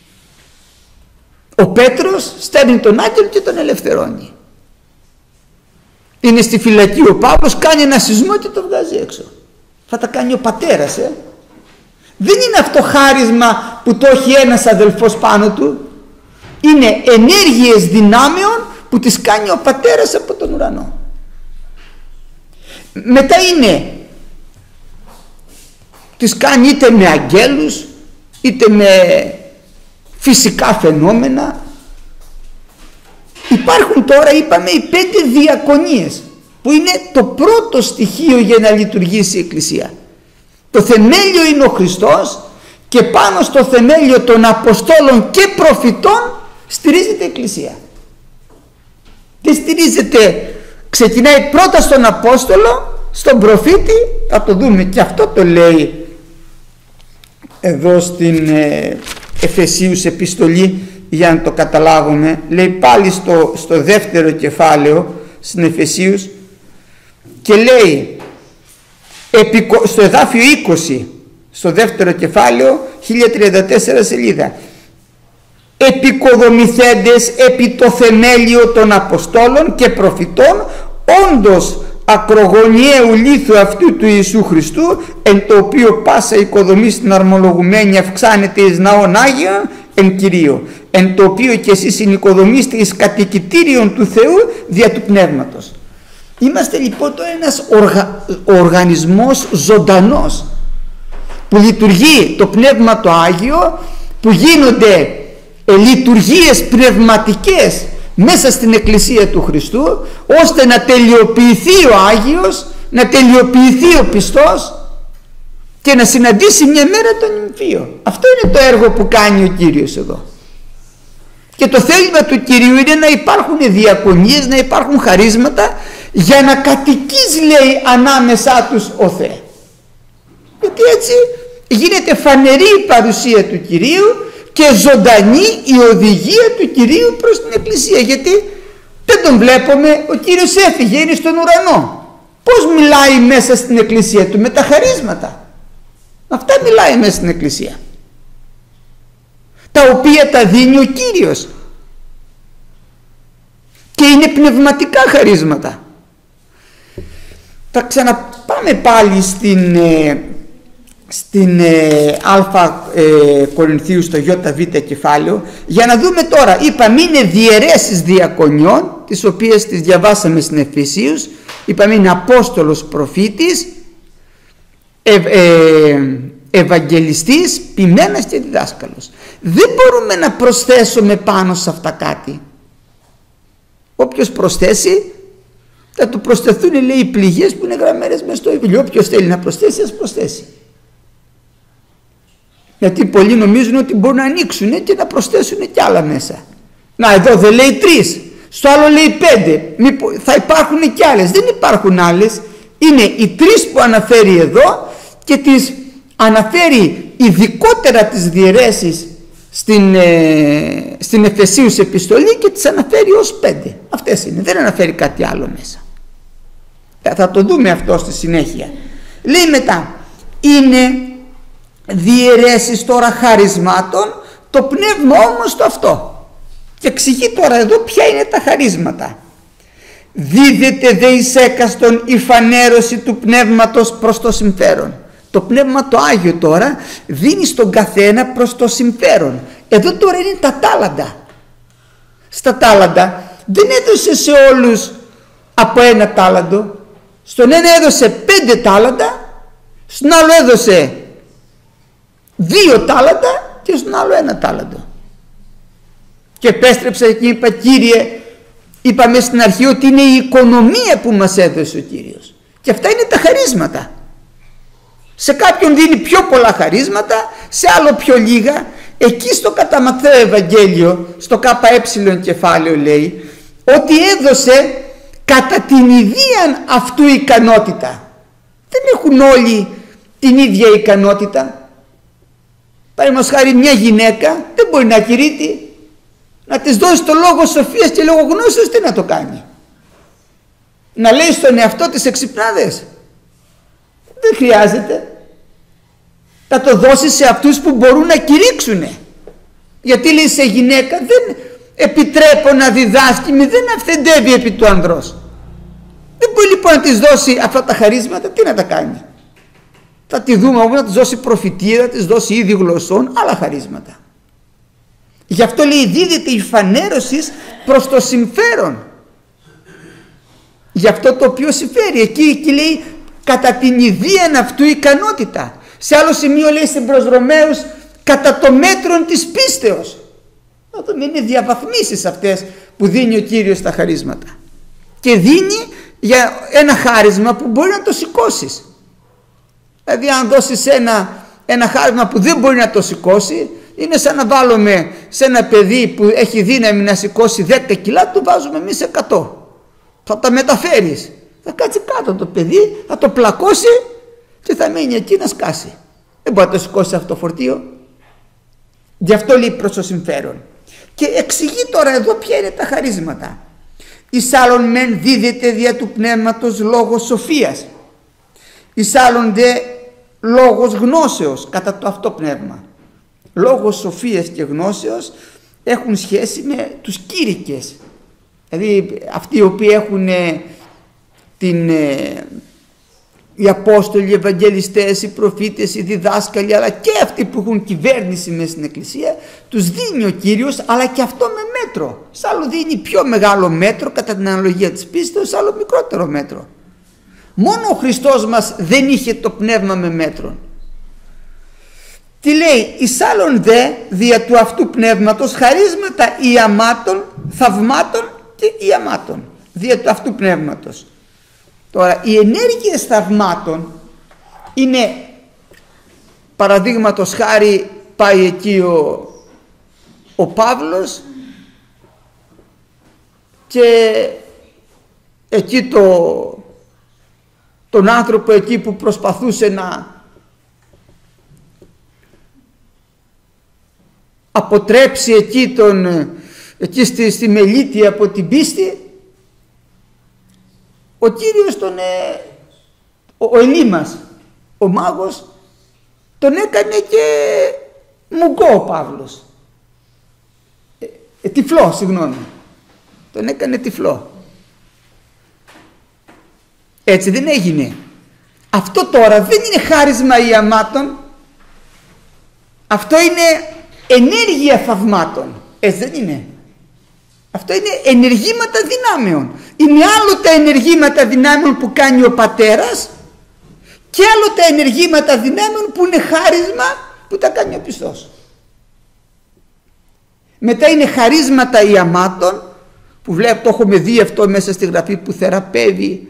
Ο Πέτρος στέλνει τον άγγελο και τον ελευθερώνει. Είναι στη φυλακή ο Παύλος, κάνει ένα σεισμό και τον βγάζει έξω. Θα τα κάνει ο Πατέρας. Δεν είναι αυτό χάρισμα που το έχει ένας αδελφός πάνω του. Είναι ενέργειες δυνάμεων που τις κάνει ο Πατέρας από τον ουρανό. Μετά είναι, τις κάνει είτε με αγγέλους είτε με φυσικά φαινόμενα. Υπάρχουν τώρα, είπαμε, οι 5 διακονίες, που είναι το πρώτο στοιχείο για να λειτουργήσει η Εκκλησία. Το θεμέλιο είναι ο Χριστός και πάνω στο θεμέλιο των Αποστόλων και προφητών στηρίζεται η Εκκλησία. Δεν στηρίζεται, ξεκινάει πρώτα στον Απόστολο, στον προφήτη, θα το δούμε και αυτό το λέει εδώ στην Εφεσίους επιστολή για να το καταλάβουμε. Λέει πάλι στο δεύτερο κεφάλαιο στην Εφεσίους και λέει στο εδάφιο 20, στο δεύτερο κεφάλαιο, 1034 σελίδα: επικοδομηθέντες επί το θεμέλιο των Αποστόλων και προφητών, όντως ακρογωνιαίου λίθου αυτού του Ιησού Χριστού, εν το οποίο πάσα οικοδομή στην αρμολογουμένη αυξάνεται εις ναόν Άγιον εν Κυρίω, εν το οποίο και εσείς συνοικοδομήστε εις κατοικητήριον του Θεού δια του Πνεύματος. Είμαστε λοιπόν το ένας οργανισμός ζωντανός που λειτουργεί το Πνεύμα το Άγιο, που γίνονται λειτουργίες πνευματικές μέσα στην Εκκλησία του Χριστού, ώστε να τελειοποιηθεί ο Άγιος, να τελειοποιηθεί ο πιστός και να συναντήσει μια μέρα τον νυμφίο. Αυτό είναι το έργο που κάνει ο Κύριος εδώ. Και το θέλημα του Κυρίου είναι να υπάρχουν διακονίες, να υπάρχουν χαρίσματα, για να κατοικείς, λέει, ανάμεσά τους ο Θεός. Γιατί έτσι γίνεται φανερή η παρουσία του Κυρίου και ζωντανή η οδηγία του Κυρίου προς την Εκκλησία. Γιατί δεν τον βλέπουμε, ο Κύριος έφυγε, είναι στον ουρανό. Πώς μιλάει μέσα στην Εκκλησία του? Με τα χαρίσματα. Αυτά μιλάει μέσα στην Εκκλησία, τα οποία τα δίνει ο Κύριος και είναι πνευματικά χαρίσματα. Θα ξαναπάμε πάλι στην Α Κορινθίου, στο ΙΒ κεφάλαιο, για να δούμε τώρα. Είπαμε είναι διαιρέσεις διακονιών, τις οποίες τις διαβάσαμε στην Εφεσίους. Είπαμε είναι Απόστολος, προφήτης, Ευαγγελιστής, ποιμένας και διδάσκαλος. Δεν μπορούμε να προσθέσουμε πάνω σε αυτά κάτι. Όποιος προσθέσει, θα του προσθεθούν, λέει, οι πληγές που είναι γραμμένες μες στο βιβλίο. Όποιος θέλει να προσθέσει, ας προσθέσει. Γιατί πολλοί νομίζουν ότι μπορούν να ανοίξουν και να προσθέσουν κι άλλα μέσα. Να, εδώ δεν λέει 3, στο άλλο λέει 5, θα υπάρχουν κι άλλες. Δεν υπάρχουν άλλες. Είναι οι 3 που αναφέρει εδώ και τις αναφέρει ειδικότερα τις διαιρέσεις στην Εφεσίους επιστολή και τις αναφέρει ως 5. Αυτές είναι, δεν αναφέρει κάτι άλλο μέσα. Θα το δούμε αυτό στη συνέχεια. Λέει μετά, είναι διαιρέσεις τώρα χαρισμάτων, το πνεύμα όμως το αυτό. Και εξηγεί τώρα εδώ ποια είναι τα χαρίσματα. Δίδεται δε εις έκαστον η φανέρωση του πνεύματος προς το συμφέρον. Το πνεύμα το Άγιο τώρα δίνει στον καθένα προς το συμφέρον. Εδώ τώρα είναι τα τάλαντα. Στα τάλαντα δεν έδωσε σε όλους από 1 τάλαντο. Στον ένα έδωσε 5 τάλαντα, στον άλλο έδωσε 2 τάλαντα και στον άλλο 1 τάλαντο. Και επέστρεψα και είπα, Κύριε, είπαμε στην αρχή ότι είναι η οικονομία που μας έδωσε ο Κύριος. Και αυτά είναι τα χαρίσματα. Σε κάποιον δίνει πιο πολλά χαρίσματα, σε άλλο πιο λίγα. Εκεί στο κατά Ματθαίο Ευαγγέλιο, στο ΚΕ κεφάλαιο λέει, ότι έδωσε κατά την ιδίαν αυτού ικανότητα. Δεν έχουν όλοι την ίδια ικανότητα. Παραδείγματος χάρη, μια γυναίκα δεν μπορεί να κηρύττει. Να της δώσει το λόγο σοφίας και λόγο γνώσεως, τι να το κάνει? Να λέει στον εαυτό της εξυπνάδες? Δεν χρειάζεται. Θα το δώσει σε αυτούς που μπορούν να κηρύξουνε. Γιατί λέει σε γυναίκα, δεν επιτρέπω να διδάσκει, μη δεν αυθεντεύει επί του ανδρός. Δεν μπορεί λοιπόν να της δώσει αυτά τα χαρίσματα, τι να τα κάνει? Θα τη δούμε όμως να της δώσει προφητεία, να της δώσει είδη γλωσσών, άλλα χαρίσματα. Γι' αυτό λέει δίδεται η φανέρωση προς το συμφέρον. Γι' αυτό το οποίο συμφέρει. Εκεί λέει κατά την ιδίαν αυτού ικανότητα. Σε άλλο σημείο λέει στην προς Ρωμαίους κατά το μέτρον της πίστεως. Είναι διαβαθμίσεις αυτές που δίνει ο Κύριος στα χαρίσματα. Και δίνει για ένα χάρισμα που μπορεί να το σηκώσεις. Δηλαδή αν δώσεις ένα χάρισμα που δεν μπορεί να το σηκώσει, είναι σαν να βάλουμε σε ένα παιδί που έχει δύναμη να σηκώσει 10 κιλά, του βάζουμε εμείς 100. Θα τα μεταφέρεις. Θα κάτσει κάτω το παιδί, θα το πλακώσει και θα μείνει εκεί να σκάσει. Δεν μπορεί να το σηκώσει αυτό το φορτίο. Γι' αυτό λέει προς το συμφέρον. Και εξηγεί τώρα εδώ ποια είναι τα χαρίσματα. Εις άλλον μεν δίδεται δια του πνεύματος λόγος σοφίας, εις άλλον δε λόγος γνώσεως κατά το αυτό πνεύμα. Λόγος σοφίας και γνώσεως έχουν σχέση με τους κήρυκες, δηλαδή αυτοί οι οποίοι έχουν οι Απόστολοι, οι Ευαγγελιστές, οι προφήτες, οι διδάσκαλοι, αλλά και αυτοί που έχουν κυβέρνηση μέσα στην Εκκλησία, τους δίνει ο Κύριος, αλλά και αυτό με μέτρο. Σ' άλλο δίνει πιο μεγάλο μέτρο κατά την αναλογία της πίστεως, άλλο μικρότερο μέτρο. Μόνο ο Χριστός μας δεν είχε το πνεύμα με μέτρο. Τι λέει? Εις άλλον δε δια του αυτού πνεύματος χαρίσματα ιαμάτων, θαυμάτων και ιαμάτων. Δια του αυτού πνεύματος. Τώρα οι ενέργειες θαυμάτων είναι, παραδείγματος χάρη, πάει εκεί ο Παύλος και εκεί τον άνθρωπο εκεί που προσπαθούσε να αποτρέψει εκεί στη Μελίτη από την πίστη, ο Κύριος ο Ελίμας, ο μάγος, τον έκανε και μουγκό ο Παύλος. Τυφλό, συγγνώμη. Τον έκανε τυφλό. Έτσι δεν έγινε? Αυτό τώρα δεν είναι χάρισμα ιαμάτων. Αυτό είναι ενέργεια θαυμάτων. Έτσι δεν είναι? Αυτό είναι ενεργήματα δυνάμεων. Είναι άλλο τα ενεργήματα δυνάμεων που κάνει ο πατέρας και άλλο τα ενεργήματα δυνάμεων που είναι χάρισμα που τα κάνει ο πιστός. Μετά είναι χαρίσματα ιαμάτων που βλέπω, το έχουμε δει αυτό μέσα στη Γραφή, που θεραπεύει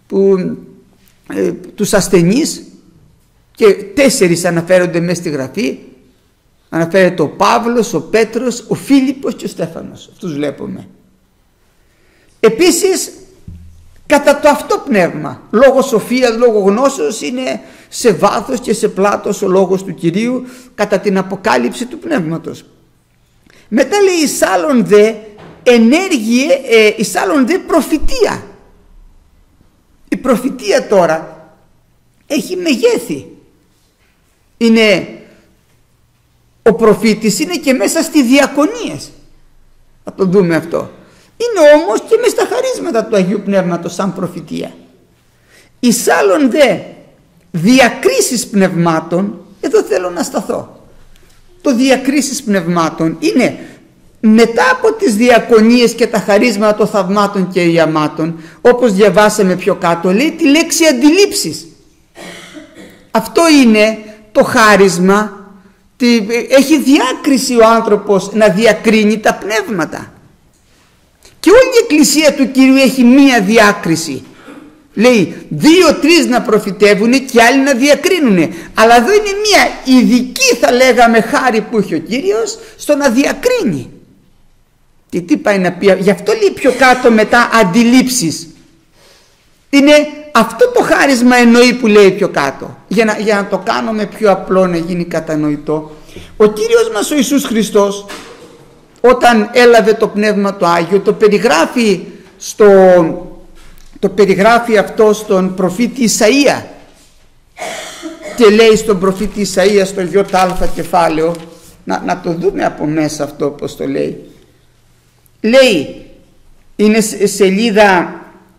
τους ασθενείς, και 4 αναφέρονται μέσα στη Γραφή. Αναφέρεται ο Παύλος, ο Πέτρος, ο Φίλιππος και ο Στέφανος. Αυτούς βλέπουμε. Επίσης, κατά το αυτό πνεύμα, λόγω σοφίας, λόγω γνώσεως, είναι σε βάθος και σε πλάτος ο λόγος του Κυρίου κατά την αποκάλυψη του πνεύματος. Μετά λέει εισάλλον δε προφητεία. Η προφητεία τώρα έχει μεγέθη. Ο προφήτης είναι και μέσα στις διακονίες. Θα το δούμε αυτό. Είναι όμως και μέσα στα χαρίσματα του Αγίου Πνεύματος σαν προφητεία. Εισάλλον δε διακρίσεις πνευμάτων, εδώ θέλω να σταθώ. Το διακρίσεις πνευμάτων είναι μετά από τις διακονίες και τα χαρίσματα των θαυμάτων και ιαμάτων, όπως διαβάσαμε πιο κάτω, λέει τη λέξη αντιλήψεις. Αυτό είναι το χάρισμα. Έχει διάκριση ο άνθρωπος να διακρίνει τα πνεύματα. Και όλη η Εκκλησία του Κυρίου έχει μία διάκριση. Λέει 2-3 να προφητεύουν και άλλοι να διακρίνουν. Αλλά εδώ είναι μία ειδική, θα λέγαμε, χάρη που έχει ο Κύριος στο να διακρίνει. Και τι πάει να πει? Γι' αυτό λέει πιο κάτω μετά αντιλήψεις. Είναι αυτό το χάρισμα εννοεί που λέει πιο κάτω. Για να το κάνουμε πιο απλό, να γίνει κατανοητό. Ο Κύριος μας ο Ιησούς Χριστός, όταν έλαβε το Πνεύμα το Άγιο, το περιγράφει αυτό στον προφήτη Ισαΐα. Και λέει στον προφήτη Ισαΐα στο ΙΑ κεφάλαιο, να το δούμε από μέσα αυτό πως το λέει. Λέει, είναι σελίδα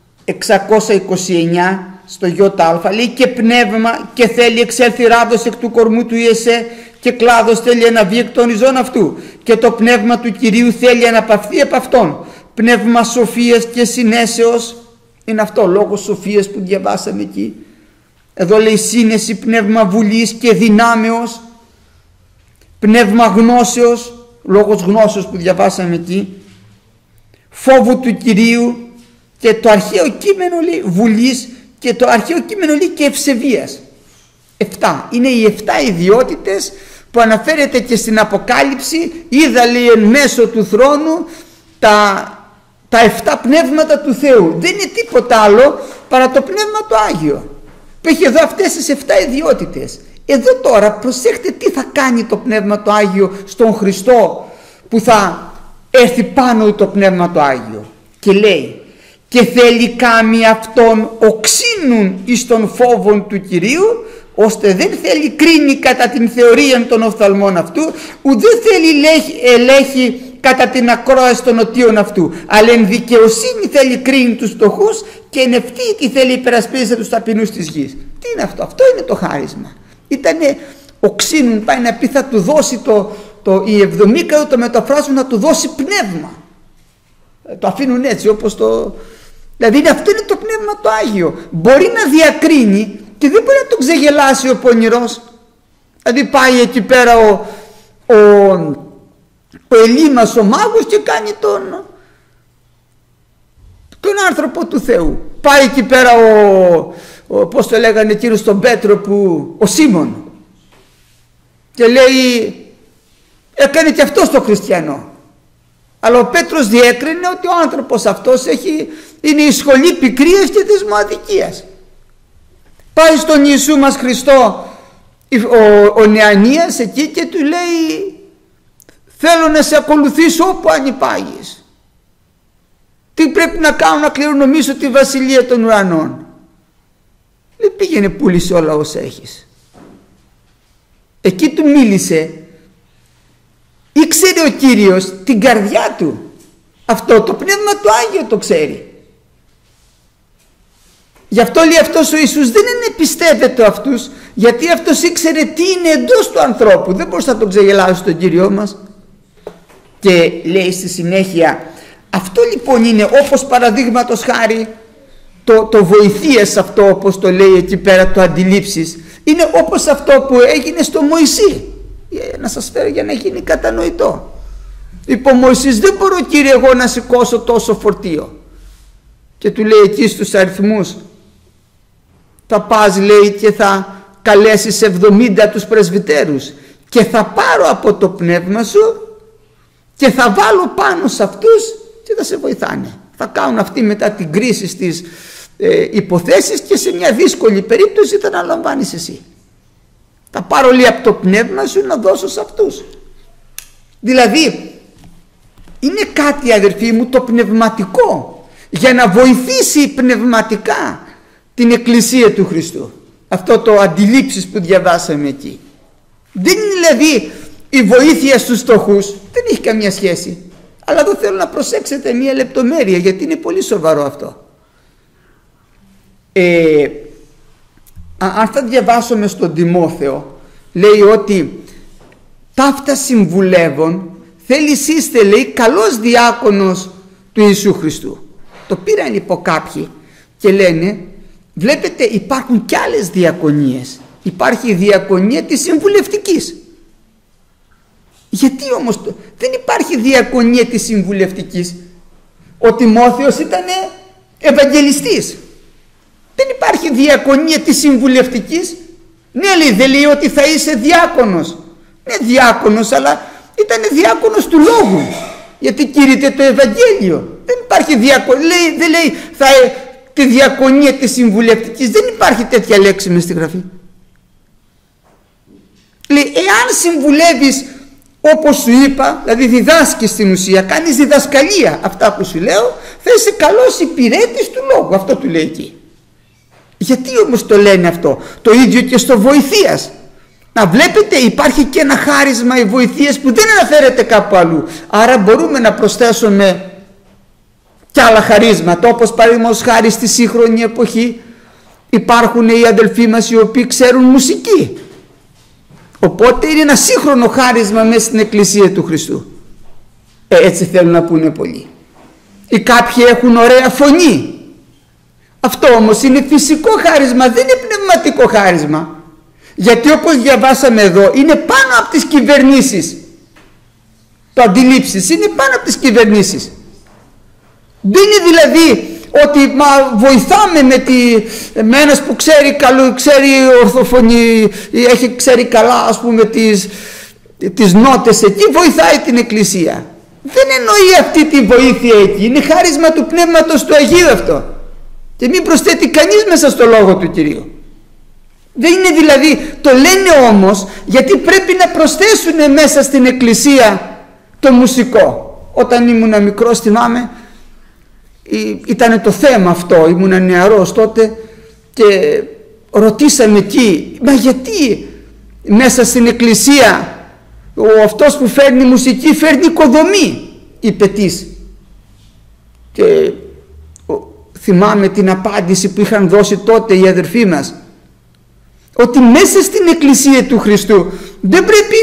629 στο ΙΑ, λέει και πνεύμα και θέλει εξέλθει ράδος εκ του κορμού του Ιεσέ και κλάδος θέλει να βγει εκ των ριζών αυτού και το πνεύμα του Κυρίου θέλει να αναπαυθεί από αυτόν. Πνεύμα σοφίας και συνέσεως, είναι αυτό, λόγος σοφίας που διαβάσαμε εκεί. Εδώ λέει σύνεση, πνεύμα βουλής και δυνάμεως, πνεύμα γνώσεως, λόγος γνώσεως που διαβάσαμε εκεί, φόβου του Κυρίου, και το αρχαίο κείμενο λέει βουλής, και το αρχαίο κείμενο λέει και ευσεβίας. 7. Είναι οι 7 ιδιότητες που αναφέρεται και στην Αποκάλυψη. Είδα, λέει, εν μέσω του θρόνου τα 7 πνεύματα του Θεού. Δεν είναι τίποτα άλλο παρά το Πνεύμα το Άγιο που έχει εδώ αυτές τις 7 ιδιότητες. Εδώ τώρα προσέχτε τι θα κάνει το Πνεύμα το Άγιο στον Χριστό που θα έρθει πάνω το Πνεύμα το Άγιο. Και λέει και θέλει κάμει αυτόν οξύνουν εις των φόβων του Κυρίου, ώστε δεν θέλει κρίνει κατά την θεωρία των οφθαλμών αυτού, ουδέ θέλει ελέγχει κατά την ακρόαση των οτίων αυτού, αλλά εν δικαιοσύνη θέλει κρίνει τους φτωχούς και εν ευθύτη θέλει υπερασπίζεται τους ταπεινούς της γης. Τι είναι αυτό? Αυτό είναι το χάρισμα. Ήτανε οξύνουν, πάει να πει θα του δώσει οι Εβδομήκαοι το μεταφράζουν να του δώσει πνεύμα. Το αφήνουν έτσι όπως δηλαδή αυτό είναι το Πνεύμα το Άγιο. Μπορεί να διακρίνει και δεν μπορεί να τον ξεγελάσει ο πονηρός. Δηλαδή πάει εκεί πέρα ο Ελίμας ο μάγος και κάνει τον άνθρωπο του Θεού. Πάει εκεί πέρα πώς το λέγανε εκείνος τον Πέτρο ο Σίμων, και λέει έκανε και αυτός το χριστιανό. Αλλά ο Πέτρος διέκρινε ότι ο άνθρωπος αυτός είναι η σχολή πικρίας και της μοαδικίας. Πάει στον Ιησού μας Χριστό ο Νεανίας εκεί και του λέει θέλω να σε ακολουθήσω όπου ανυπάγεις. Τι πρέπει να κάνω να κληρονομήσω τη βασιλεία των ουρανών? Δεν πήγαινε, πούλησε όλα όσα έχεις. Εκεί του μίλησε. Ήξερε ο Κύριος την καρδιά του. Αυτό το Πνεύμα το Άγιο το ξέρει. Γι' αυτό λέει αυτός ο Ιησούς δεν είναι πιστεύετε αυτούς, γιατί αυτός ήξερε τι είναι εντός του ανθρώπου. Δεν μπορούσε να τον ξεγελάσει τον Κύριό μας. Και λέει στη συνέχεια, αυτό λοιπόν είναι όπως παραδείγματος χάρη το βοηθείας αυτό, όπως το λέει εκεί πέρα, το αντιλήψεις, είναι όπως αυτό που έγινε στο Μωυσή. Να σας φέρω για να γίνει κατανοητό. Είπε ο Μωυσής, δεν μπορώ Κύριε εγώ να σηκώσω τόσο φορτίο. Και του λέει εκεί στους αριθμούς, θα πας λέει και θα καλέσεις 70 τους πρεσβυτέρους και θα πάρω από το πνεύμα σου και θα βάλω πάνω σε αυτούς και θα σε βοηθάνε. Θα κάνουν αυτοί μετά την κρίση στις υποθέσεις και σε μια δύσκολη περίπτωση θα αναλαμβάνεις εσύ. Θα πάρω λέει από το πνεύμα σου να δώσω σε αυτούς. Δηλαδή είναι κάτι, αδερφοί μου, το πνευματικό, για να βοηθήσει πνευματικά την Εκκλησία του Χριστού. Αυτό το αντιλήψεις που διαβάσαμε εκεί. Δεν είναι δηλαδή η βοήθεια στους φτωχούς, δεν έχει καμία σχέση. Αλλά εδώ θέλω να προσέξετε μία λεπτομέρεια, γιατί είναι πολύ σοβαρό αυτό. Αν θα διαβάσουμε στον Τιμόθεο, λέει ότι ταύτα συμβουλεύων θέλεις είστε, λέει, καλός διάκονος του Ιησού Χριστού. Το πήραν λοιπόν κάποιοι και λένε, βλέπετε υπάρχουν κι άλλες διακονίες. Υπάρχει η διακονία της συμβουλευτικής. Γιατί όμως δεν υπάρχει διακονία της συμβουλευτικής? Ο Τιμόθεος ήταν ευαγγελιστής. Δεν υπάρχει διακονία της συμβουλευτικής. Ναι, λέει, δεν λέει ότι θα είσαι διάκονος. Ναι, διάκονος, αλλά ήταν διάκονος του λόγου, γιατί κήρυτε το Ευαγγέλιο. Δεν υπάρχει διακονία, δεν λέει τη διακονία της συμβουλευτικής. Δεν υπάρχει τέτοια λέξη μες στη Γραφή. Λέει, εάν συμβουλεύεις όπως σου είπα, δηλαδή διδάσκεις στην ουσία, κάνεις διδασκαλία αυτά που σου λέω, θα είσαι καλός υπηρέτης του λόγου. Αυτό του λέει εκεί. Γιατί όμως το λένε αυτό? Το ίδιο και στο βοηθείας. Να βλέπετε, υπάρχει και ένα χάρισμα οι βοηθείες που δεν αναφέρεται κάπου αλλού. Άρα μπορούμε να προσθέσουμε και άλλα χαρίσματα, όπως παραδείγματος χάρη στη σύγχρονη εποχή υπάρχουν οι αδελφοί μας οι οποίοι ξέρουν μουσική. Οπότε είναι ένα σύγχρονο χάρισμα μέσα στην Εκκλησία του Χριστού. Έτσι θέλουν να πούνε πολλοί. Ή κάποιοι έχουν ωραία φωνή. Αυτό όμως είναι φυσικό χάρισμα, δεν είναι πνευματικό χάρισμα. Γιατί όπως διαβάσαμε εδώ, είναι πάνω από τις κυβερνήσεις. Το αντιλήψεις είναι πάνω από τις κυβερνήσεις. Δεν είναι δηλαδή ότι βοηθάμε με ένας που ξέρει ορθοφωνή, ξέρει καλά, ας πούμε, τις νότες εκεί, βοηθάει την Εκκλησία. Δεν εννοεί αυτή τη βοήθεια εκεί. Είναι χάρισμα του Πνεύματος του Αγίου αυτό. Και μην προσθέτει κανείς μέσα στο λόγο του Κυρίου. Δεν είναι δηλαδή, το λένε όμως γιατί πρέπει να προσθέσουν μέσα στην Εκκλησία το μουσικό. Όταν ήμουν μικρός, θυμάμαι, ήταν το θέμα αυτό, ήμουν νεαρός τότε και ρωτήσαμε εκεί, μα γιατί μέσα στην Εκκλησία αυτός που φέρνει μουσική φέρνει οικοδομή, είπε της. Και θυμάμαι την απάντηση που είχαν δώσει τότε οι αδερφοί μας, ότι μέσα στην Εκκλησία του Χριστού δεν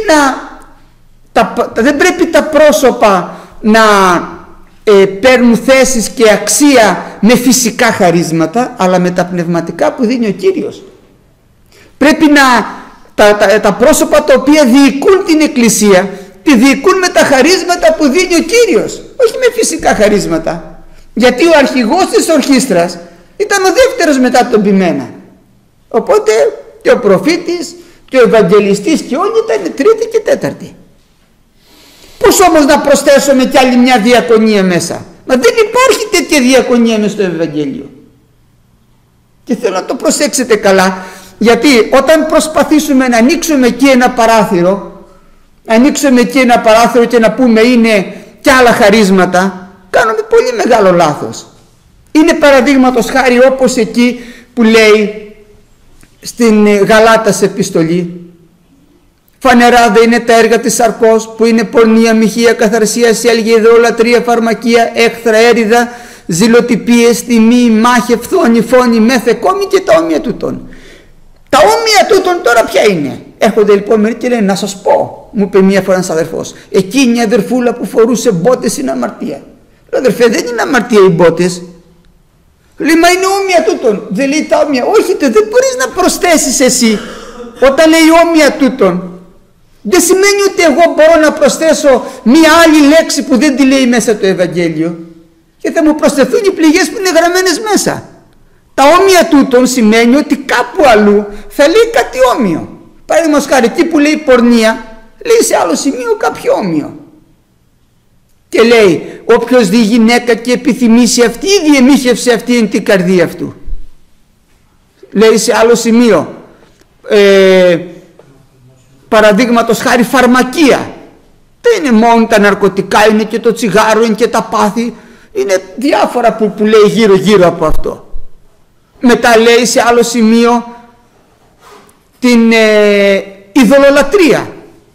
πρέπει τα πρόσωπα να παίρνουν θέσεις και αξία με φυσικά χαρίσματα, αλλά με τα πνευματικά που δίνει ο Κύριος. Πρέπει τα πρόσωπα τα οποία διοικούν την Εκκλησία, τη διοικούν με τα χαρίσματα που δίνει ο Κύριος, όχι με φυσικά χαρίσματα. Γιατί ο αρχηγός της ορχήστρας ήταν ο δεύτερος μετά τον ποιμένα. Οπότε και ο προφήτης και ο ευαγγελιστής και όλοι ήταν τρίτη και τέταρτη. Πώς όμως να προσθέσουμε κι άλλη μια διακονία μέσα? Μα δεν υπάρχει τέτοια διακονία μέσα στο Ευαγγέλιο. Και θέλω να το προσέξετε καλά, γιατί όταν προσπαθήσουμε να ανοίξουμε εκεί ένα παράθυρο, και να πούμε είναι κι άλλα χαρίσματα, κάνουμε πολύ μεγάλο λάθος. Είναι παραδείγματος χάρη όπως εκεί που λέει στην Γαλάτας επιστολή, φανερά δεν είναι τα έργα της σαρκός που είναι πορνεία, μοιχεία, καθαρσία, σέλγη, ιδεολατρία, φαρμακεία, έχθρα, έριδα, ζηλοτυπίες, τιμή, μάχη, φθόνη, φόνη, μέθε, κόμη και τα όμοια τούτων. Τα όμοια τούτων τώρα ποια είναι? Έρχονται λοιπόν μερικοί και λένε, να σας πω, μου είπε μία φορά ένας αδερφός, εκείνη η αδερφούλα που φορούσε μπότες είναι αμαρτία. Λέω, αδερφέ, δεν είναι αμαρτία οι μπότες. Λέει, μα είναι όμοια τούτον. Δεν λέει τα όμοια. Όχι, δεν μπορείς να προσθέσεις εσύ. Όταν λέει όμοια τούτον, δεν σημαίνει ότι εγώ μπορώ να προσθέσω μία άλλη λέξη που δεν τη λέει μέσα το Ευαγγέλιο και θα μου προσθεθούν οι πληγές που είναι γραμμένες μέσα. Τα όμοια τούτον σημαίνει ότι κάπου αλλού θα λέει κάτι όμοιο. Παραδείγματος χάρη, εκεί που λέει πορνεία, λέει σε άλλο σημείο κάποιο όμοιο. Και λέει, όποιος δει γυναίκα και επιθυμήσει αυτή, η διεμήχευση αυτή είναι την καρδία αυτού. Λέει σε άλλο σημείο, παραδείγματος χάρη φαρμακεία. Δεν είναι μόνο τα ναρκωτικά, είναι και το τσιγάρο, είναι και τα πάθη, είναι διάφορα που λέει γύρω γύρω από αυτό. Μετά λέει σε άλλο σημείο την ειδωλολατρία.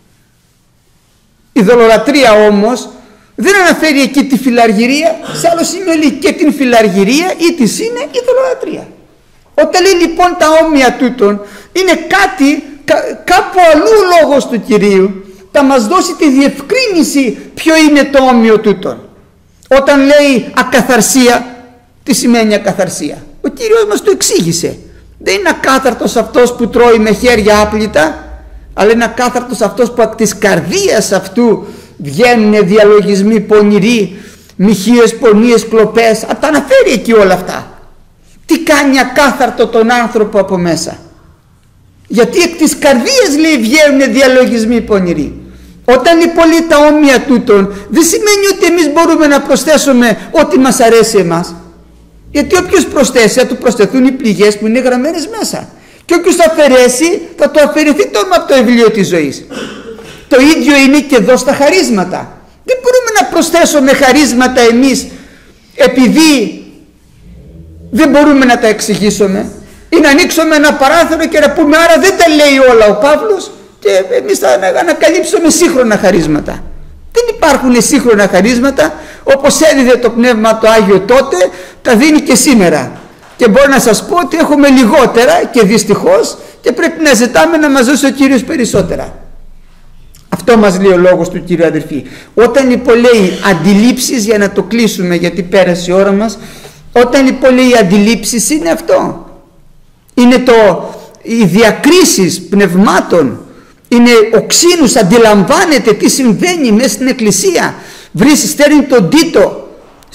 Η ειδωλολατρία όμως δεν αναφέρει εκεί τη φιλαργυρία, σε άλλο σημείο λέει και την φιλαργυρία ή της είναι ειδωλολατρία. Όταν λέει λοιπόν τα όμοια τούτων, είναι κάτι, κάπου αλλού ο λόγος του Κυρίου θα μας δώσει τη διευκρίνηση ποιο είναι το όμοιο τούτων. Όταν λέει ακαθαρσία, τι σημαίνει ακαθαρσία? Ο Κύριος μας το εξήγησε. Δεν είναι ακάθαρτος αυτός που τρώει με χέρια άπλυτα, αλλά είναι ακάθαρτος αυτός που από της καρδίας αυτού βγαίνουν διαλογισμοί πονηροί, μοιχείες, πονίες, κλοπές. Τα αναφέρει εκεί όλα αυτά. Τι κάνει ακάθαρτο τον άνθρωπο από μέσα? Γιατί εκ της καρδίας, λέει, βγαίνουν διαλογισμοί πονηροί. Όταν λοιπόν λέει τα όμοια τούτων, δεν σημαίνει ότι εμείς μπορούμε να προσθέσουμε ό,τι μας αρέσει εμάς. Γιατί όποιος προσθέσει θα του προσθεθούν οι πληγές που είναι γραμμένες μέσα. Και όποιος θα αφαιρέσει θα του αφαιρεθεί το όνομα από το βιβλίο της ζωής. Το ίδιο είναι και εδώ στα χαρίσματα. Δεν μπορούμε να προσθέσουμε χαρίσματα εμείς επειδή δεν μπορούμε να τα εξηγήσουμε ή να ανοίξουμε ένα παράθυρο και να πούμε άρα δεν τα λέει όλα ο Παύλος και εμείς θα ανακαλύψουμε σύγχρονα χαρίσματα. Δεν υπάρχουν σύγχρονα χαρίσματα. Όπως έδιδε το Πνεύμα το Άγιο τότε, τα δίνει και σήμερα. Και μπορώ να σας πω ότι έχουμε λιγότερα και δυστυχώς και πρέπει να ζητάμε να μας δώσει ο Κύριος περισσότερα. Αυτό μας λέει ο λόγος του Κύριου, αδερφοί. Όταν λοιπόν λέει αντιλήψεις, για να το κλείσουμε γιατί πέρασε η ώρα μας, όταν λοιπόν λέει αντιλήψεις είναι αυτό. Είναι οι διακρίσεις πνευμάτων, είναι οξύνους, αντιλαμβάνεται τι συμβαίνει μέσα στην εκκλησία. Στέλνει τον Τίτο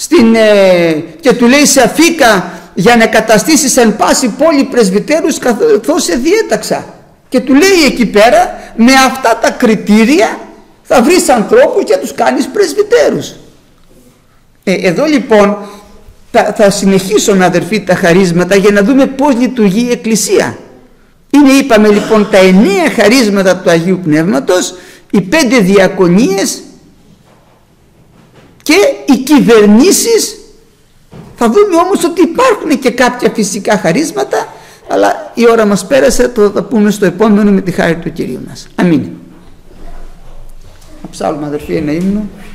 και του λέει σε αφήκα για να καταστήσεις εν πάση πόλη πρεσβυτέρους καθώς σε διέταξα. Και του λέει εκεί πέρα, με αυτά τα κριτήρια θα βρεις ανθρώπους και τους κάνεις πρεσβυτέρους. Εδώ λοιπόν θα συνεχίσω, αδερφοί, τα χαρίσματα για να δούμε πώς λειτουργεί η Εκκλησία. Είναι, είπαμε λοιπόν, τα 9 χαρίσματα του Αγίου Πνεύματος, οι 5 διακονίες και οι κυβερνήσεις. Θα δούμε όμως ότι υπάρχουν και κάποια φυσικά χαρίσματα, αλλά η ώρα μας πέρασε, το θα πούμε στο επόμενο με τη χάρη του Κυρίου μας. Αμήν. Αψάλουμε, αδερφοί, ένα ύμνο.